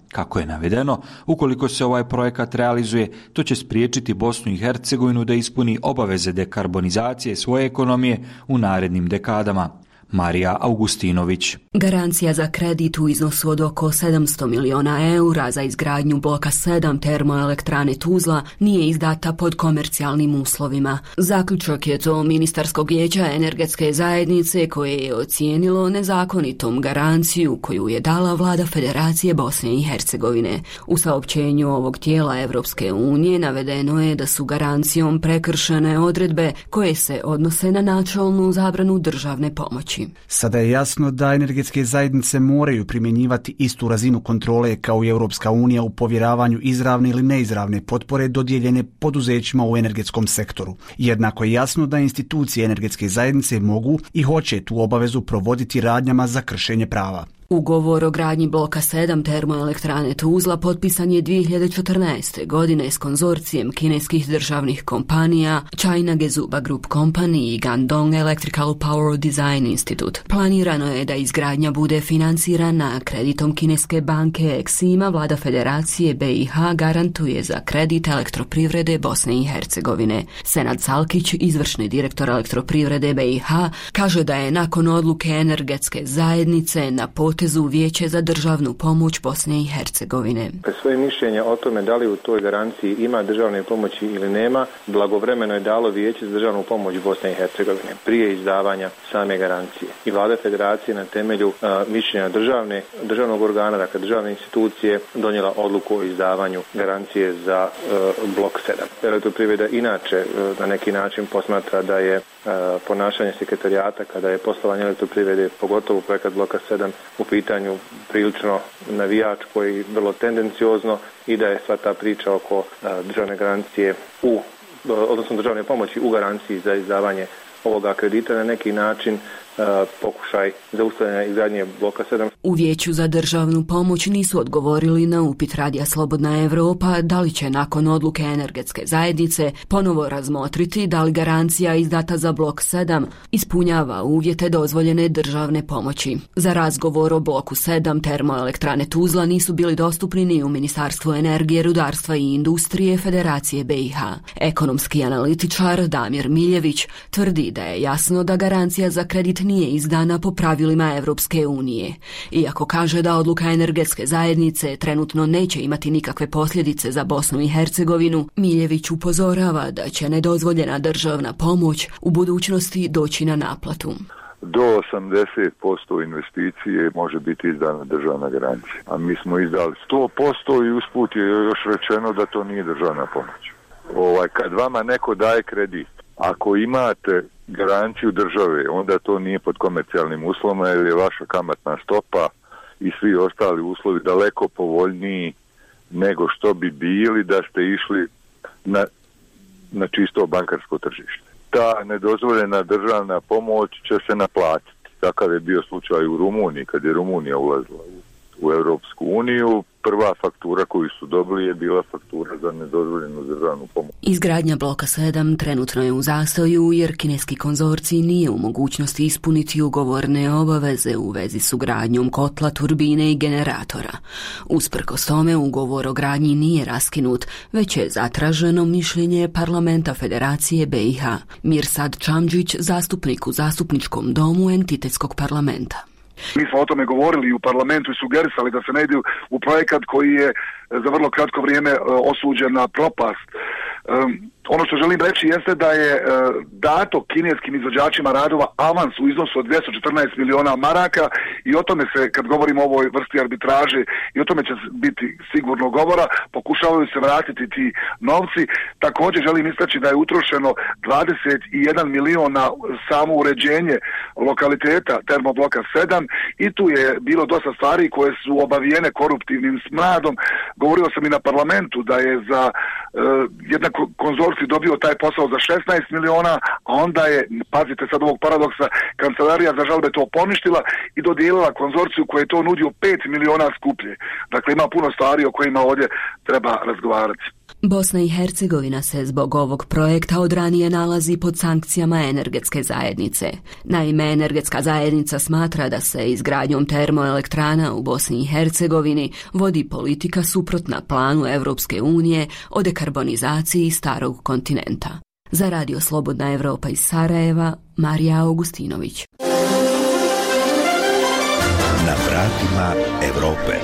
Kako je navedeno, ukoliko se ovaj projekat realizuje, to će spriječiti Bosnu i Hercegovinu da ispuni obaveze dekarbonizacije svoje ekonomije u narednim dekadama. Marija Augustinović. Garancija za kredit u iznosu od oko 700 miliona eura za izgradnju bloka 7 termoelektrane Tuzla nije izdata pod komercijalnim uslovima. Zaključak je to Ministarskog vijeća energetske zajednice koje je ocijenilo nezakonitom garanciju koju je dala vlada Federacije Bosne i Hercegovine. U saopćenju ovog tijela Evropske unije navedeno je da su garancijom prekršene odredbe koje se odnose na načelnu zabranu državne pomoći. Sada je jasno da energetske zajednice moraju primjenjivati istu razinu kontrole kao i Europska unija u povjeravanju izravne ili neizravne potpore dodijeljene poduzećima u energetskom sektoru. Jednako je jasno da institucije energetske zajednice mogu i hoće tu obavezu provoditi radnjama za kršenje prava. Ugovor o gradnji bloka 7 termoelektrane Tuzla potpisan je 2014. godine s konzorcijem kineskih državnih kompanija China Gezuba Group Company i Guangdong Electrical Power Design Institute. Planirano je da izgradnja bude financirana kreditom kineske banke Exima. Vlada Federacije BiH garantuje za kredit elektroprivrede Bosne i Hercegovine. Senad Salkić, izvršni direktor elektroprivrede BiH, kaže da je nakon odluke energetske zajednice na potezu Vijeće za državnu pomoć Bosne i Hercegovine. Svoje mišljenje o tome da li u toj garanciji ima državne pomoći ili nema, blagovremeno je dalo Vijeće za državnu pomoć Bosne i Hercegovine prije izdavanja same garancije. I vlada Federacije na temelju mišljenja državnog organa, dakle državne institucije, donijela odluku o izdavanju garancije za blok 7. Elektroprivreda inače na neki način posmatra da je ponašanje sekretarijata kada je poslovanje elektroprivrede, pogotovo projekat bloka 7, u pitanju prilično navijačko i vrlo tendenciozno i da je sva ta priča oko državne garancije odnosno državne pomoći u garanciji za izdavanje ovoga kredita na neki način pokušaj zaustavljanja izgradnje bloka 7. U Vijeću za državnu pomoć nisu odgovorili na upit Radija Slobodna Evropa da li će nakon odluke energetske zajednice ponovo razmotriti da li garancija izdata za blok 7 ispunjava uvjete dozvoljene državne pomoći. Za razgovor o bloku 7 termoelektrane Tuzla nisu bili dostupni ni u Ministarstvu energije, rudarstva i industrije Federacije BiH. Ekonomski analitičar Damir Miljević tvrdi da je jasno da garancija za kredit nije izdana po pravilima Evropske unije. Iako kaže da odluka energetske zajednice trenutno neće imati nikakve posljedice za Bosnu i Hercegovinu, Miljević upozorava da će nedozvoljena državna pomoć u budućnosti doći na naplatu. Do 80% investicije može biti izdana državna garancija, a mi smo izdali 100% i usput je još rečeno da to nije državna pomoć. Kad vama neko daje kredit, ako imate garanciju države, onda to nije pod komercijalnim uslovima jer je vaša kamatna stopa i svi ostali uslovi daleko povoljniji nego što bi bili da ste išli na čisto bankarsko tržište. Ta nedozvoljena državna pomoć će se naplatiti. Takav je bio slučaj u Rumuniji, kad je Rumunija ulazila u Europsku uniju. Prva faktura koju su dobili je bila faktura za nedozvoljenu državnu pomoć. Izgradnja bloka 7 trenutno je u zastoju jer kineski konzorcij nije u mogućnosti ispuniti ugovorne obaveze u vezi s ugradnjom kotla, turbine i generatora. Usprkos tome ugovor o gradnji nije raskinut, već je zatraženo mišljenje Parlamenta Federacije BiH. Mirsad Čamđić, zastupnik u Zastupničkom domu entitetskog parlamenta. Mi smo o tome govorili u parlamentu i sugerisali da se ne ide u projekat koji je za vrlo kratko vrijeme osuđen na propast. Ono što želim reći jeste da je dato kineskim izvođačima radova avans u iznosu od 214 miliona maraka i o tome se, kad govorimo o ovoj vrsti arbitraže, i o tome će biti sigurno govora, pokušavaju se vratiti ti novci. Također želim istaći da je utrošeno 21 milion na samo uređenje lokaliteta termobloka 7 i tu je bilo dosta stvari koje su obavijene koruptivnim smradom. Govorio sam i na parlamentu da je za jedan konzorcij dobio taj posao za 16 miliona, a onda je, pazite sad ovog paradoksa, kancelarija za žalbe to poništila i dodijelila konzorciju koji je to nudio 5 miliona skuplje. Dakle, ima puno stvari o kojima ovdje treba razgovarati. Bosna i Hercegovina se zbog ovog projekta od ranije nalazi pod sankcijama energetske zajednice. Naime, energetska zajednica smatra da se izgradnjom termoelektrana u Bosni i Hercegovini vodi politika suprotna planu Evropske unije o dekarbonizaciji starog kontinenta. Za Radio Slobodna Evropa iz Sarajeva, Marija Augustinović. Na vratima Evrope.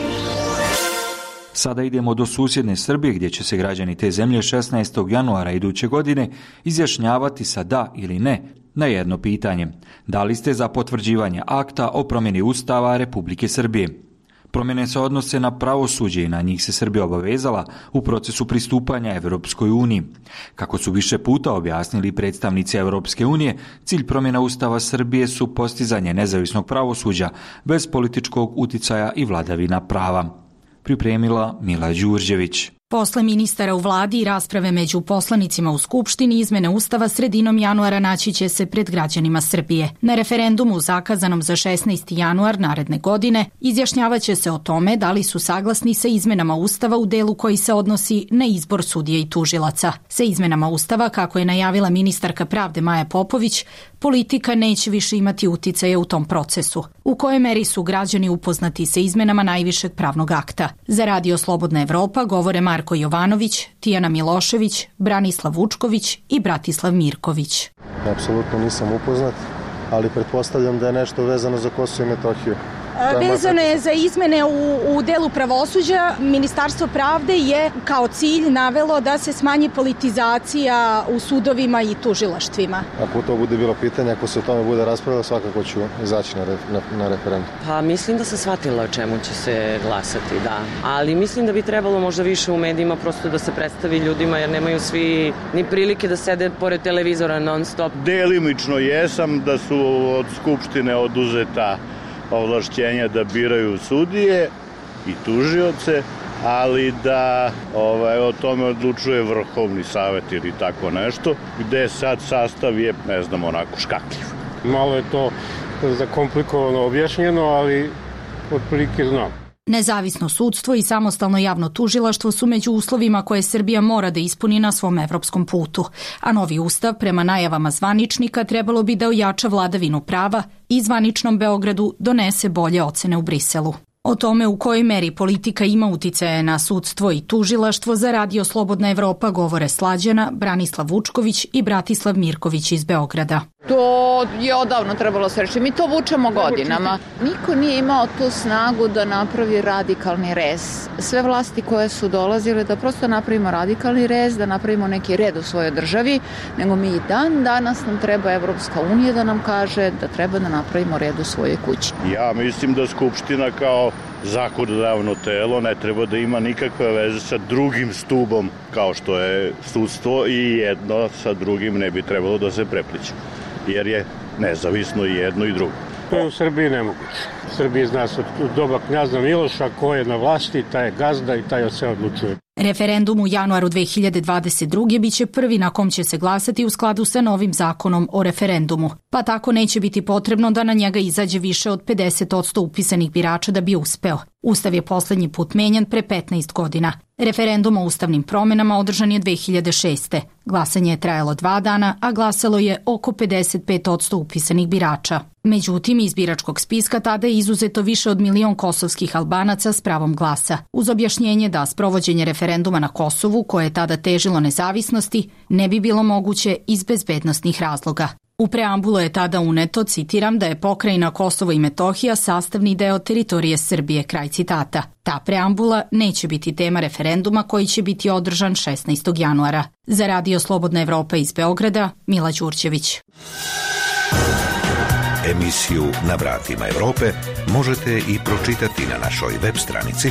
Sada idemo do susjedne Srbije gdje će se građani te zemlje 16. januara iduće godine izjašnjavati sa da ili ne na jedno pitanje. Da li ste za potvrđivanje akta o promjeni Ustava Republike Srbije? Promjene se odnose na pravosuđe i na njih se Srbija obavezala u procesu pristupanja Evropskoj uniji. Kako su više puta objasnili predstavnici Evropske unije, cilj promjena Ustava Srbije su postizanje nezavisnog pravosuđa bez političkog uticaja i vladavina prava. Pripremila Mila Đurđević. Posle ministara u vladi i rasprave među poslanicima u Skupštini, izmene Ustava sredinom januara naći će se pred građanima Srbije. Na referendumu zakazanom za 16. januar naredne godine izjašnjavaće se o tome da li su saglasni sa izmenama Ustava u delu koji se odnosi na izbor sudija i tužilaca. Sa izmenama Ustava, kako je najavila ministarka pravde Maja Popović, politika neće više imati uticaja u tom procesu. U kojoj meri su građani upoznati sa izmenama najvišeg pravnog akta? Za Radio Slobodna Evropa govore Marko Jovanović, Tijana Milošević, Branislav Vučković i Bratislav Mirković. Apsolutno nisam upoznat, ali pretpostavljam da je nešto vezano za Kosovo i Metohiju. Vezano je za izmene u delu pravosuđa. Ministarstvo pravde je kao cilj navelo da se smanji politizacija u sudovima i tužilaštvima. Ako to bude bilo pitanje, ako se o tome bude raspravljalo, svakako ću izaći na referendum. Pa mislim da se shvatila o čemu će se glasati, da. Ali mislim da bi trebalo možda više u medijima prosto da se predstavi ljudima, jer nemaju svi ni prilike da sede pored televizora non stop. Delimično jesam da su od Skupštine oduzeta ovlašćenja da biraju sudije i tužioce, ali da o tome odlučuje Vrhovni savet ili tako nešto, gde sad sastav je, ne znam, onako škakljiv. Malo je to zakomplikovano objašnjeno, ali otprilike znam. Nezavisno sudstvo i samostalno javno tužilaštvo su među uslovima koje Srbija mora da ispuni na svom evropskom putu, a novi ustav, prema najavama zvaničnika, trebalo bi da ojača vladavinu prava i zvaničnom Beogradu donese bolje ocene u Briselu. O tome u kojoj meri politika ima uticaje na sudstvo i tužilaštvo za Radio Slobodna Evropa govore Slađana, Branislav Vučković i Bratislav Mirković iz Beograda. To je odavno trebalo se reći. Mi to vučemo godinama. Niko nije imao tu snagu da napravi radikalni rez. Sve vlasti koje su dolazile da prosto napravimo radikalni rez, da napravimo neki red u svojoj državi, nego mi i danas nam treba Evropska unija da nam kaže da treba da napravimo red u svojoj kući. Ja mislim da Skupština kao zakonodavno telo ne treba da ima nikakve veze sa drugim stubom kao što je sudstvo i jedno sa drugim ne bi trebalo da se prepliče, jer je nezavisno i jedno i drugo. To je u Srbiji nemoguće. U Srbiji zna se od doba knjaza Miloša ko je na vlasti, taj je gazda i taj se odlučuje. Referendum u januaru 2022. biće prvi na kom će se glasati u skladu sa novim zakonom o referendumu, pa tako neće biti potrebno da na njega izađe više od 50% upisanih birača da bi uspeo. Ustav je poslednji put menjan pre 15 godina. Referendum o ustavnim promenama održan je 2006. Glasanje je trajalo 2 dana, a glasalo je oko 55% upisanih birača. Međutim, iz biračkog spiska tada je izuzeto više od 1 milion kosovskih Albanaca s pravom glasa, uz objašnjenje da sprovođenje referenduma na Kosovu, koje je tada težilo nezavisnosti, ne bi bilo moguće iz bezbednosnih razloga. U preambulu je tada uneto, citiram, da je pokrajina Kosovo i Metohija sastavni deo teritorije Srbije, kraj citata. Ta preambula neće biti tema referenduma koji će biti održan 16. januara. Za Radio Slobodna Evropa iz Beograda, Mila Đurđević. Emisiju Na vratima Evrope možete i pročitati na našoj web stranici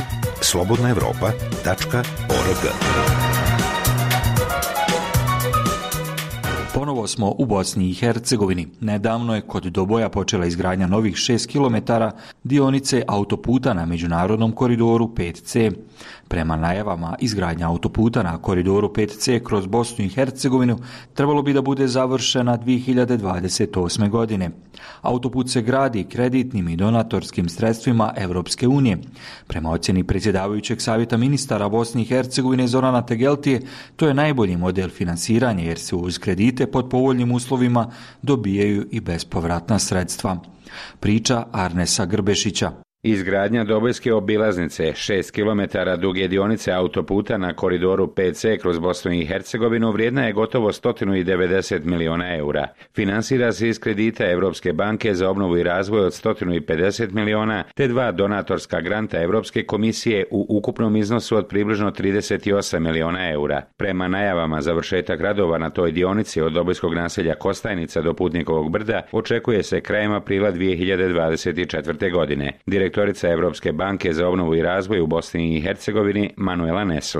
slobodnaevropa.org. Ponovo smo u Bosni i Hercegovini. Nedavno je kod Doboja počela izgradnja novih 6 km dionice autoputa na međunarodnom koridoru 5C. Prema najavama, izgradnja autoputa na koridoru 5C kroz Bosnu i Hercegovinu trebalo bi da bude završena 2028. godine. Autoput se gradi kreditnim i donatorskim sredstvima Evropske unije. Prema ocjeni predsjedavajućeg savjeta ministara Bosne i Hercegovine Zorana Tegeltije, to je najbolji model finansiranja jer se uz kredite pod povoljnim uslovima dobijaju i bespovratna sredstva. Priča Arnesa Grbešića. Izgradnja Dobojske obilaznice, 6 km duge dionice autoputa na koridoru 5C kroz Bosnu i Hercegovinu vrijedna je gotovo 190 miliona eura. Finansira se iz kredita Evropske banke za obnovu i razvoj od 150 miliona te 2 donatorska granta Evropske komisije u ukupnom iznosu od približno 38 miliona eura. Prema najavama, završetak radova na toj dionici od Dobojskog naselja Kostajnica do Putnikovog brda očekuje se krajem aprila 2024. godine. Direktorica Evropske banke za obnovu i razvoj u Bosni i Hercegovini Manuela Nesl.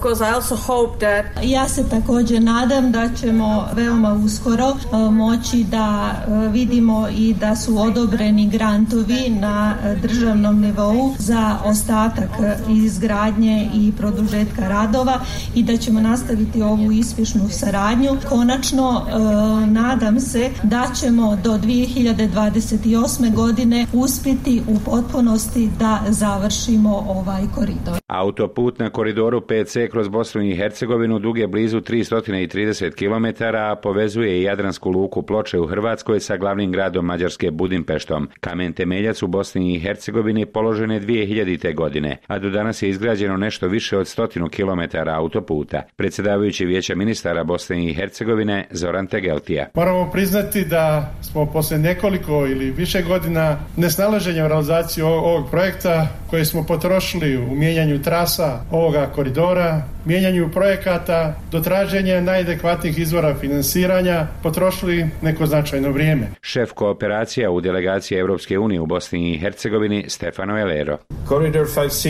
Ja se također nadam da ćemo veoma uskoro moći da vidimo i da su odobreni grantovi na državnom nivou za ostatak izgradnje i produžetka radova i da ćemo nastaviti ovu uspješnu saradnju. Konačno nadam se da ćemo do 2028. godine uspjeti u potpunosti da završimo ovaj koridor. Autoput na koridoru 5C kroz Bosnu i Hercegovinu dug je blizu 330 km, a povezuje i Jadransku luku Ploče u Hrvatskoj sa glavnim gradom Mađarske Budimpeštom. Kamen temeljac u Bosni i Hercegovini položen je 2000. godine, a do danas je izgrađeno nešto više od 100 km autoputa. Predsjedavajući Vijeća ministara Bosne i Hercegovine Zoran Tegeltija. Moramo priznati da smo poslije nekoliko ili više godina nesnalaženja u realizaciji ovog projekta koje smo potrošili u mijenjanju trasa ovoga koridora, mijenjanju projekata, do traženja najadekvatnijih izvora finansiranja potrošili neko značajno vrijeme. Šef kooperacija u delegaciji Evropske unije u Bosni i Hercegovini Stefano Elero. Koridor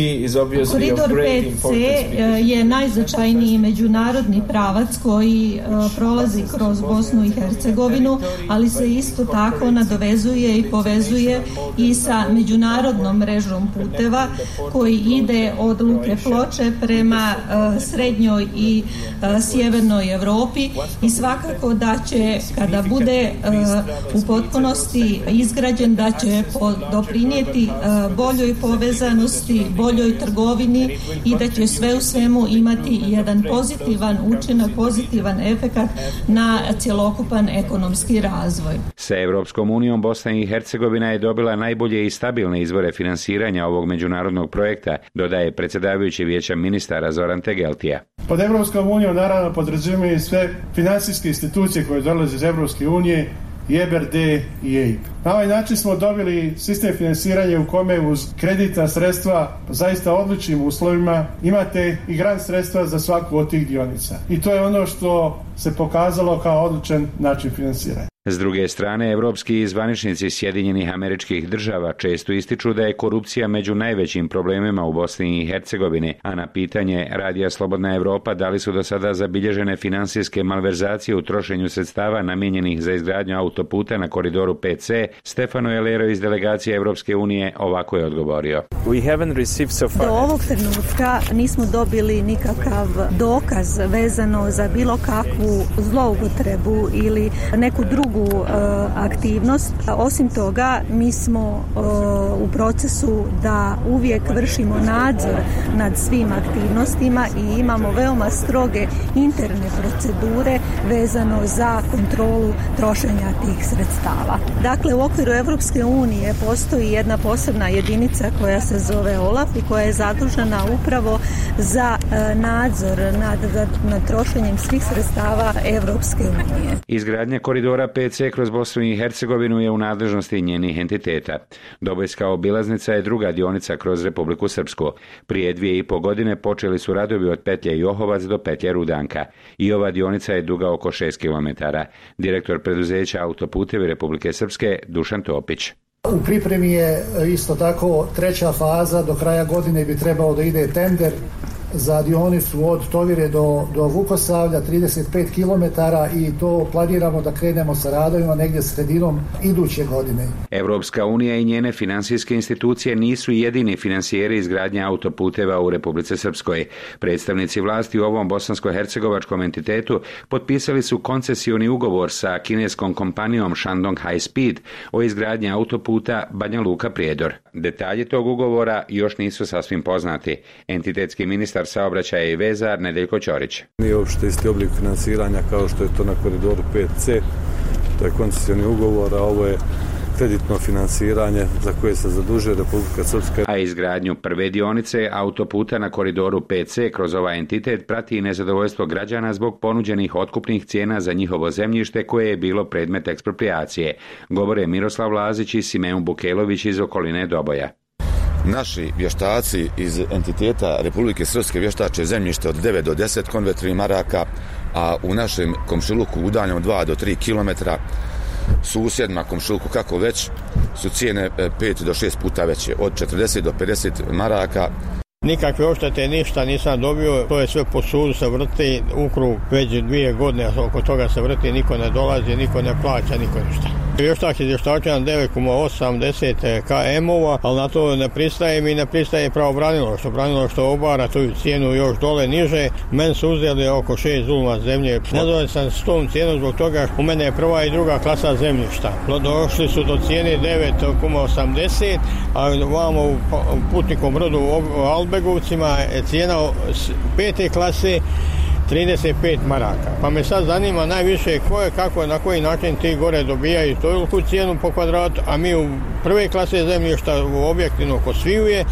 5C je najznačajniji međunarodni pravac koji prolazi kroz Bosnu i Hercegovinu, ali se isto tako nadovezuje i povezuje i sa međunarodnom mrežom puteva koji ide od luke Ploče prema srednjoj i sjevernoj Europi i svakako da će, kada bude u potpunosti izgrađen, da će doprinijeti boljoj povezanosti, boljoj trgovini i da će sve u svemu imati jedan pozitivan učinak, pozitivan efekat na cjelokupan ekonomski razvoj. Sa Evropskom unijom Bosna i Hercegovina je dobila najbolje i stabilne izvore finansiranja ovog međunarodnog projekta, dodaje predsjedavajući Vijeća ministara Zoran Tegeltija. Pod Evropskom unijom naravno podrazumijevaju sve financijske institucije koje dolaze iz Evropske unije, i EBRD i EIB. Na ovaj način smo dobili sistem finansiranja u kome uz kreditna sredstva zaista odličnim uslovima imate i grant sredstva za svaku od tih dionica. I to je ono što se pokazalo kao odličan način finansiranja. S druge strane, evropski zvaničnici Sjedinjenih Američkih Država često ističu da je korupcija među najvećim problemima u Bosni i Hercegovini, a na pitanje Radija Slobodna Evropa da li su do sada zabilježene finansijske malverzacije u trošenju sredstava namijenjenih za izgradnju autoputa na koridoru 5C, Stefano Elero iz delegacije Evropske unije ovako je odgovorio. Do ovog trenutka nismo dobili nikakav dokaz vezano za bilo kakvu zloupotrebu ili neku drugu aktivnost. Osim toga, mi smo u procesu da uvijek vršimo nadzor nad svim aktivnostima i imamo veoma stroge interne procedure vezano za kontrolu trošenja tih sredstava. Dakle, u okviru Evropske unije postoji jedna posebna jedinica koja se zove OLAF i koja je zadužena upravo za nadzor nad trošenjem svih sredstava Evropske unije. Izgradnja koridora 5C kroz Bosnu i Hercegovinu je u nadležnosti njenih entiteta. Dobojska obilaznica je druga dionica kroz Republiku Srpsku. Prije 2,5 godine počeli su radovi od petlje Johovac do petlje Rudanka. I ova dionica je duga oko 6 km. Direktor preduzeća Autoputevi Republike Srpske Dušan Topić. U pripremi je isto tako treća faza, do kraja godine bi trebao da ide tender za dionicu od Tovire do Vukosavlja 35 km i to planiramo da krenemo sa radovima negdje sredinom iduće godine. Evropska unija i njene finansijske institucije nisu jedini finansijeri izgradnje autoputeva u Republici Srpskoj. Predstavnici vlasti u ovom bosansko-hercegovačkom entitetu potpisali su koncesioni ugovor sa kineskom kompanijom Shandong High Speed o izgradnji autoputa Banja Luka-Prijedor. Detalji tog ugovora još nisu sasvim poznati. Entitetski ministar saobraćaja i veza Nedeljko Ćorić. Nije uopšte isti oblik finansiranja kao što je to na koridoru 5C. To je koncesioni ugovor, a ovo je kreditno finansiranje za koje se zadužuje Republika Srpska. A izgradnju prve dionice autoputa na koridoru 5C kroz ovaj entitet prati i nezadovoljstvo građana zbog ponuđenih otkupnih cijena za njihovo zemljište koje je bilo predmet eksproprijacije. Govore Miroslav Lazić i Simeon Bukelović iz okoline Doboja. Naši vještaci iz entiteta Republike Srpske vještače zemljište od 9 do 10 konvertnih maraka, a u našem komšiluku udaljeno 2 do 3 kilometra susjedima komšiluku kako već su cijene 5 do 6 puta veće, od 40 do 50 maraka. Nikakve odštete, ništa nisam dobio, to je sve po sudu se vrti u krug, već 2 godine oko toga se vrti, niko ne dolazi, niko ne plaća, niko ništa. Vještak je vještačan 9,80 km-ova, ali na to ne pristaje mi, ne pristaje pravobranilaštvo obara tu cijenu još dole niže. Meni su uzeli oko 6 zuluma zemlje. Nezadovoljan sam s tom cijenom zbog toga u mene je prva i druga klasa zemljišta. Došli su do cijene 9,80, a vamo u putnikom brodu u Albegovcima je cijena 5. klase 35 maraka. Pa me sad zanima najviše kako, na koji način ti gore dobijaju toliku cijenu po kvadratu, a mi u prve klase zemljišta u objektivno ko sviju je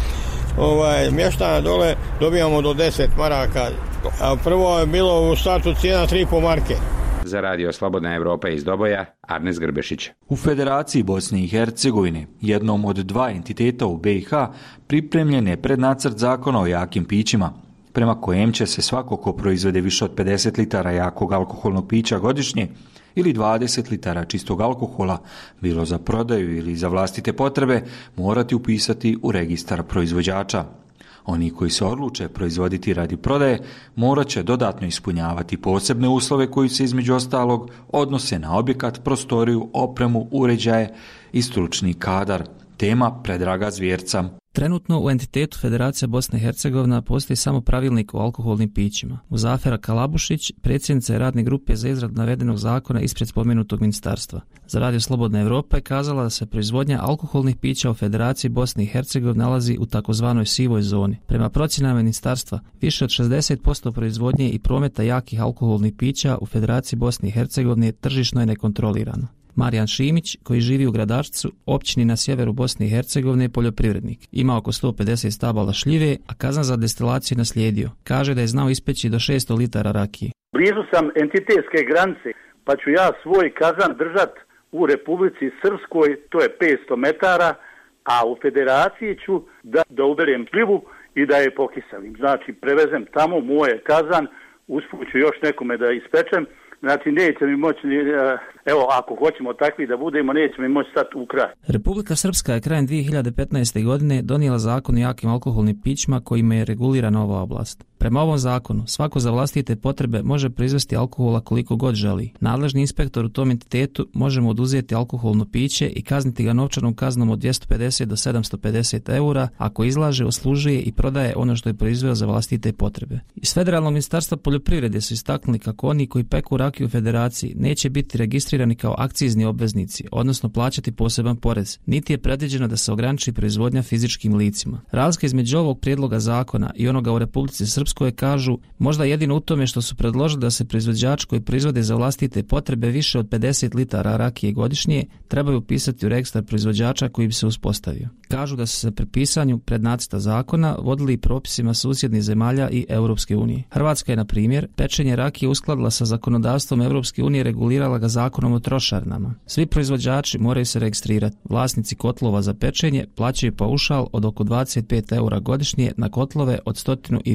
mještana dole dobijamo do 10 maraka. A prvo je bilo u startu cijena 3,5 marke. Za Radio Slobodna Evropa iz Doboja, Arnes Grbešić. U Federaciji Bosne i Hercegovine, jednom od 2 entiteta u BiH, pripremljen je prednacrt zakona o jakim pićima, prema kojem će se svako ko proizvede više od 50 litara jakog alkoholnog pića godišnje ili 20 litara čistog alkohola, bilo za prodaju ili za vlastite potrebe, morati upisati u registar proizvođača. Oni koji se odluče proizvoditi radi prodaje morat će dodatno ispunjavati posebne uslove koji se između ostalog odnose na objekat, prostoriju, opremu, uređaje i stručni kadar. Tema Predraga Zvjerca. Trenutno u entitetu Federacija Bosne i Hercegovina postoji samo pravilnik o alkoholnim pićima. Muzafera Kalabušić, predsjednica je radne grupe za izradu navedenog zakona ispred spomenutog ministarstva. Za Radio Slobodna Evropa je kazala da se proizvodnja alkoholnih pića u Federaciji Bosne i Hercegovine nalazi u takozvanoj sivoj zoni. Prema procjenama ministarstva, više od 60% proizvodnje i prometa jakih alkoholnih pića u Federaciji Bosne i Hercegovine tržišno je nekontrolirano. Marijan Šimić, koji živi u Gradačcu, općini na sjeveru Bosne i Hercegovine, je poljoprivrednik. Ima oko 150 stabala šljive, a kazan za destilaciju naslijedio. Kaže da je znao ispeći do 600 litara rakije. Blizu sam entitetske granice, pa ću ja svoj kazan držat u Republici Srpskoj, to je 500 metara, a u Federaciji ću da uberem šljivu i da je pokiselim. Znači, prevezem tamo moje kazan, usput ću još nekome da ispečem. Znači, neće mi moći, evo, ako hoćemo takvi da budemo, neće mi moći stati u kraj. Republika Srpska je krajem 2015. godine donijela zakon o jakim alkoholnim pićima kojima je regulirana ova oblast. Prema ovom zakonu, svako za vlastite potrebe može proizvesti alkohola koliko god želi. Nadležni inspektor u tom entitetu može mu oduzeti alkoholno piće i kazniti ga novčanom kaznom od 250 do 750 eura ako izlaže, oslužuje i prodaje ono što je proizveo za vlastite potrebe. Iz Federalnog ministarstva poljoprivrede su istaknuli kako oni koji peku rakiju u Federaciji neće biti registrirani kao akcizni obveznici, odnosno plaćati poseban porez, niti je predviđeno da se ograniči proizvodnja fizičkim licima. Razlika između ovog prijedloga zakona i onoga u Republici Srpskoj kažu možda jedino u tome što su predložili da se proizvođači koji proizvode za vlastite potrebe više od 50 litara rakije godišnje trebaju upisati u registar proizvođača koji bi se uspostavio. Kažu da su se pri pisanju prednacrta zakona vodili propisima susjednih zemalja i Europske unije. Hrvatska je, na primjer, pečenje rakije uskladila sa zakonodavstvom Europske unije, regulirala ga zakonom o trošarinama. Svi proizvođači moraju se registrirati. Vlasnici kotlova za pečenje plaćaju paušal od oko 25 eura godišnje na kotlove od 100 i više litara.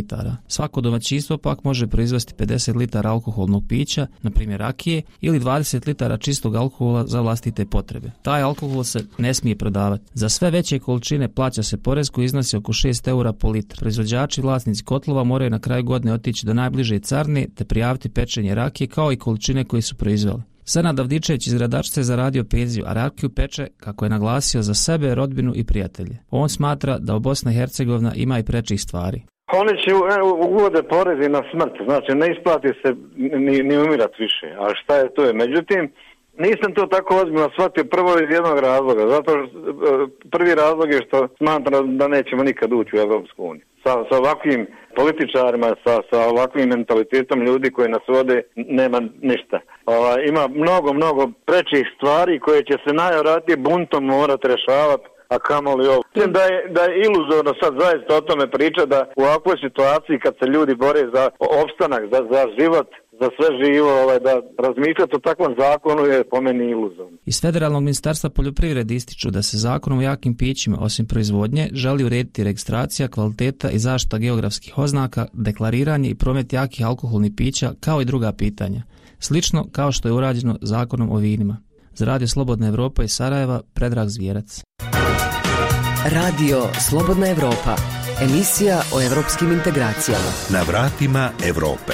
litara. Svako domaćinstvo pak može proizvesti 50 litara alkoholnog pića, na primjer rakije, ili 20 litara čistog alkohola za vlastite potrebe. Taj alkohol se ne smije prodavati. Za sve veće količine plaća se porez koji iznosi oko 6 eura po litru. Proizvođači i vlasnici kotlova moraju na kraju godine otići do najbliže carine te prijaviti pečenje rakije kao i količine koje su proizveli. Senad Avdičević iz Gradačca je zaradio penziju, a rakiju peče, kako je naglasio, za sebe, rodbinu i prijatelje. On smatra da u Bosna i Hercegovina ima i prečih stvari. Oni će uvode porezi na smrt, znači ne isplati se ni umirat više, a šta je to je. Međutim, nisam to tako ozbiljno shvatio prvo iz jednog razloga, zato prvi razlog je što smatram da nećemo nikad ući u Evropsku uniju. Sa ovakvim političarima, sa ovakvim mentalitetom ljudi koji nas vode, nema ništa. Ima mnogo prečih stvari koje će se najvjerojatnije buntom morati rješavati, a kamoli ovo. Mislim da je iluzorno sad zaista o tome priča da u ovakvoj situaciji kad se ljudi bore za opstanak, za život, za sve živo, da razmišljati o takvom zakonu je po meni iluzorno. Iz Federalnog ministarstva poljoprivrede ističu da se zakonom o jakim pićima, osim proizvodnje, želi urediti registracija, kvaliteta i zaštita geografskih oznaka, deklariranje i promet jakih alkoholnih pića, kao i druga pitanja. Slično kao što je urađeno zakonom o vinima. Za Radio Slobodna Evropa iz Sarajeva, Predrag Zvijerac. Radio Slobodna Evropa, emisija o evropskim integracijama. Na vratima Evrope.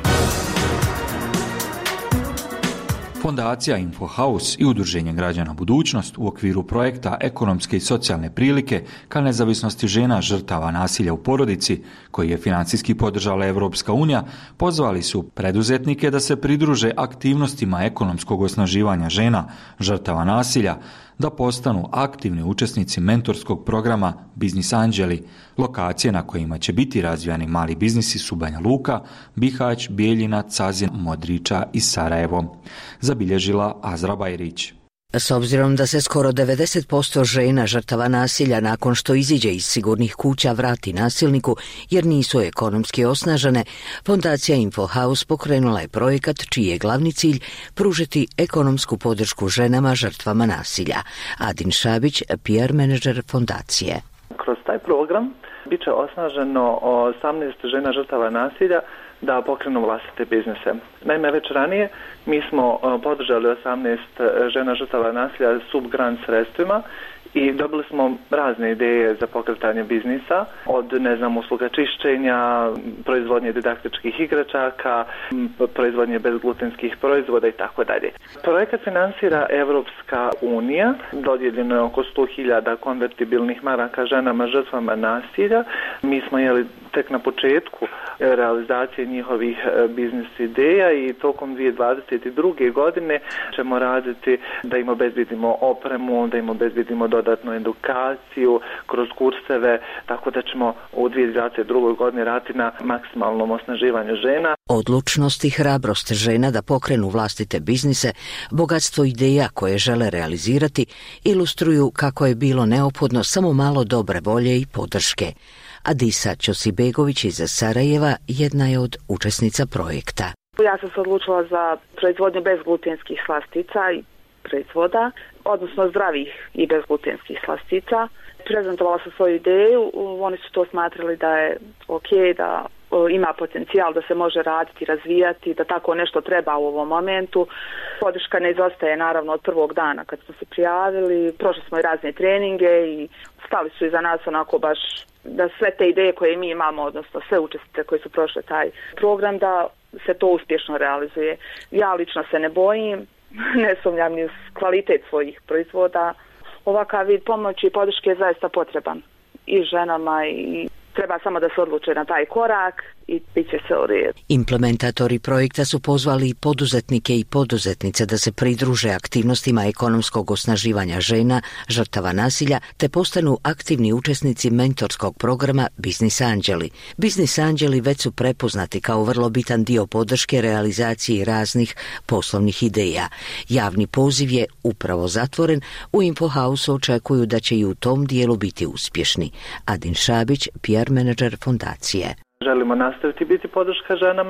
Fondacija InfoHouse i Udruženje građana Budućnost u okviru projekta Ekonomske i socijalne prilike ka nezavisnosti žena žrtava nasilja u porodici, koji je financijski podržala Evropska unija, pozvali su preduzetnike da se pridruže aktivnostima ekonomskog osnaživanja žena žrtava nasilja, da postanu aktivni učesnici mentorskog programa Biznis Anđeli. Lokacije na kojima će biti razvijani mali biznisi su Banja Luka, Bihać, Bijeljina, Cazin, Modriča i Sarajevo, zabilježila Azra Bajrić. S obzirom da se skoro 90% žena žrtava nasilja nakon što iziđe iz sigurnih kuća vrati nasilniku jer nisu ekonomski osnažene, Fondacija InfoHouse pokrenula je projekat čiji je glavni cilj pružiti ekonomsku podršku ženama žrtvama nasilja. Adin Šabić, PR menadžer fondacije. Kroz taj program bit će osnaženo 18 žena žrtava nasilja da pokrenu vlastite biznise. Naime, već ranije mi smo podržali 18 žena žrtava nasilja subgrant sredstvima i dobili smo razne ideje za pokretanje biznisa, od usluga čišćenja, proizvodnje didaktičkih igračaka, proizvodnje bezglutenskih proizvoda i tako dalje. Projekat finansira Evropska unija, dodijeljeno je oko 100.000 konvertibilnih maraka ženama žrtvama nasilja. Mi smo tek na početku realizacije njihovih biznis ideja i tokom 2022. godine ćemo raditi da im obezbedimo opremu, da im obezbedimo dodatnu edukaciju kroz kurseve, tako da ćemo u 2022. godini raditi na maksimalnom osnaživanju žena. Odlučnost i hrabrost žena da pokrenu vlastite biznise, bogatstvo ideja koje žele realizirati, ilustruju kako je bilo neophodno samo malo dobre volje i podrške. Adisa Ćosibegović iz Sarajeva jedna je od učesnica projekta. Ja sam se odlučila za proizvodnju bezglutenskih slastica i proizvoda, odnosno zdravih i bezglutenskih slastica. Prezentovala sam svoju ideju, oni su to smatrali da je ok, da ima potencijal da se može raditi, razvijati, da tako nešto treba u ovom momentu. Podrška ne izostaje naravno od prvog dana kad smo se prijavili, prošli smo i razne treninge i stali su iza nas onako baš da sve te ideje koje mi imamo, odnosno sve učesnice koji su prošle taj program, da se to uspješno realizuje. Ja lično se ne bojim, ne sumnjam ni uz kvalitet svojih proizvoda. Ovakav vid pomoći i podrške je zaista potreban i ženama i treba samo da se odluče na taj korak i bit će se u redu. Implementatori projekta su pozvali poduzetnike i poduzetnice da se pridruže aktivnostima ekonomskog osnaživanja žena, žrtava nasilja, te postanu aktivni učesnici mentorskog programa Biznis Anđeli. Biznis Anđeli već su prepoznati kao vrlo bitan dio podrške realizaciji raznih poslovnih ideja. Javni poziv je upravo zatvoren, u InfoHouse očekuju da će i u tom dijelu biti uspješni. Adin Šabić, PR menadžer fondacije. Želimo nastaviti biti podrška ženama,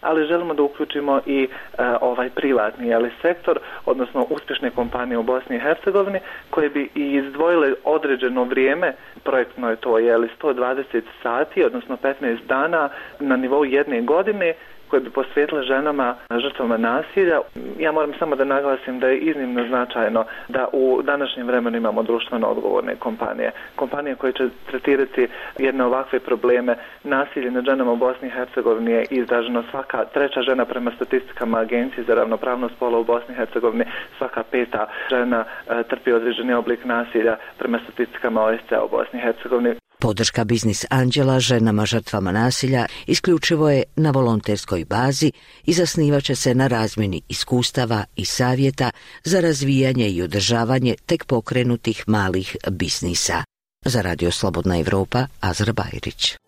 ali želimo da uključimo i ovaj privatni sektor, odnosno uspješne kompanije u Bosni i Hercegovini koje bi i izdvojile određeno vrijeme, projektno je to 120 sati, odnosno 15 dana na nivou jedne godine, koje bi posvetile ženama žrtvama nasilja. Ja moram samo da naglasim da je iznimno značajno da u današnjem vremenu imamo društveno odgovorne kompanije. Kompanije koje će tretirati jedne ovakve probleme. Nasilje nad ženama u Bosni i Hercegovini je izraženo svaka treća žena prema statistikama Agencije za ravnopravnost spola u Bosni i Hercegovini, svaka peta žena trpi određeni oblik nasilja prema statistikama OSCE u Bosni i Hercegovini. Podrška Biznis Anđela ženama žrtvama nasilja isključivo je na volonterskoj bazi i zasnivaće se na razmjeni iskustava i savjeta za razvijanje i održavanje tek pokrenutih malih biznisa. Za Radio Slobodna Evropa, Azra Bajrić.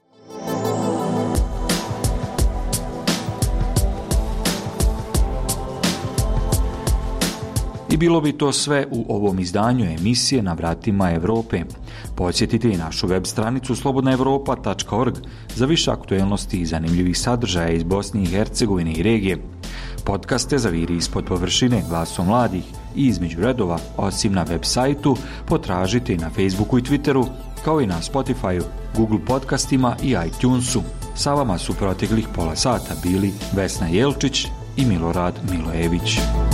I bilo bi to sve u ovom izdanju emisije Na vratima Evrope. Podsjetite i našu web stranicu slobodnaevropa.org za više aktuelnosti i zanimljivih sadržaja iz Bosne i Hercegovine i regije. Podcaste Zaviri ispod površine, Glasom mladih i Između redova, osim na web sajtu, potražite na Facebooku i Twitteru, kao i na Spotifyu, Google podcastima i iTunesu. Sa vama su proteklih pola sata bili Vesna Jelčić i Milorad Milojević.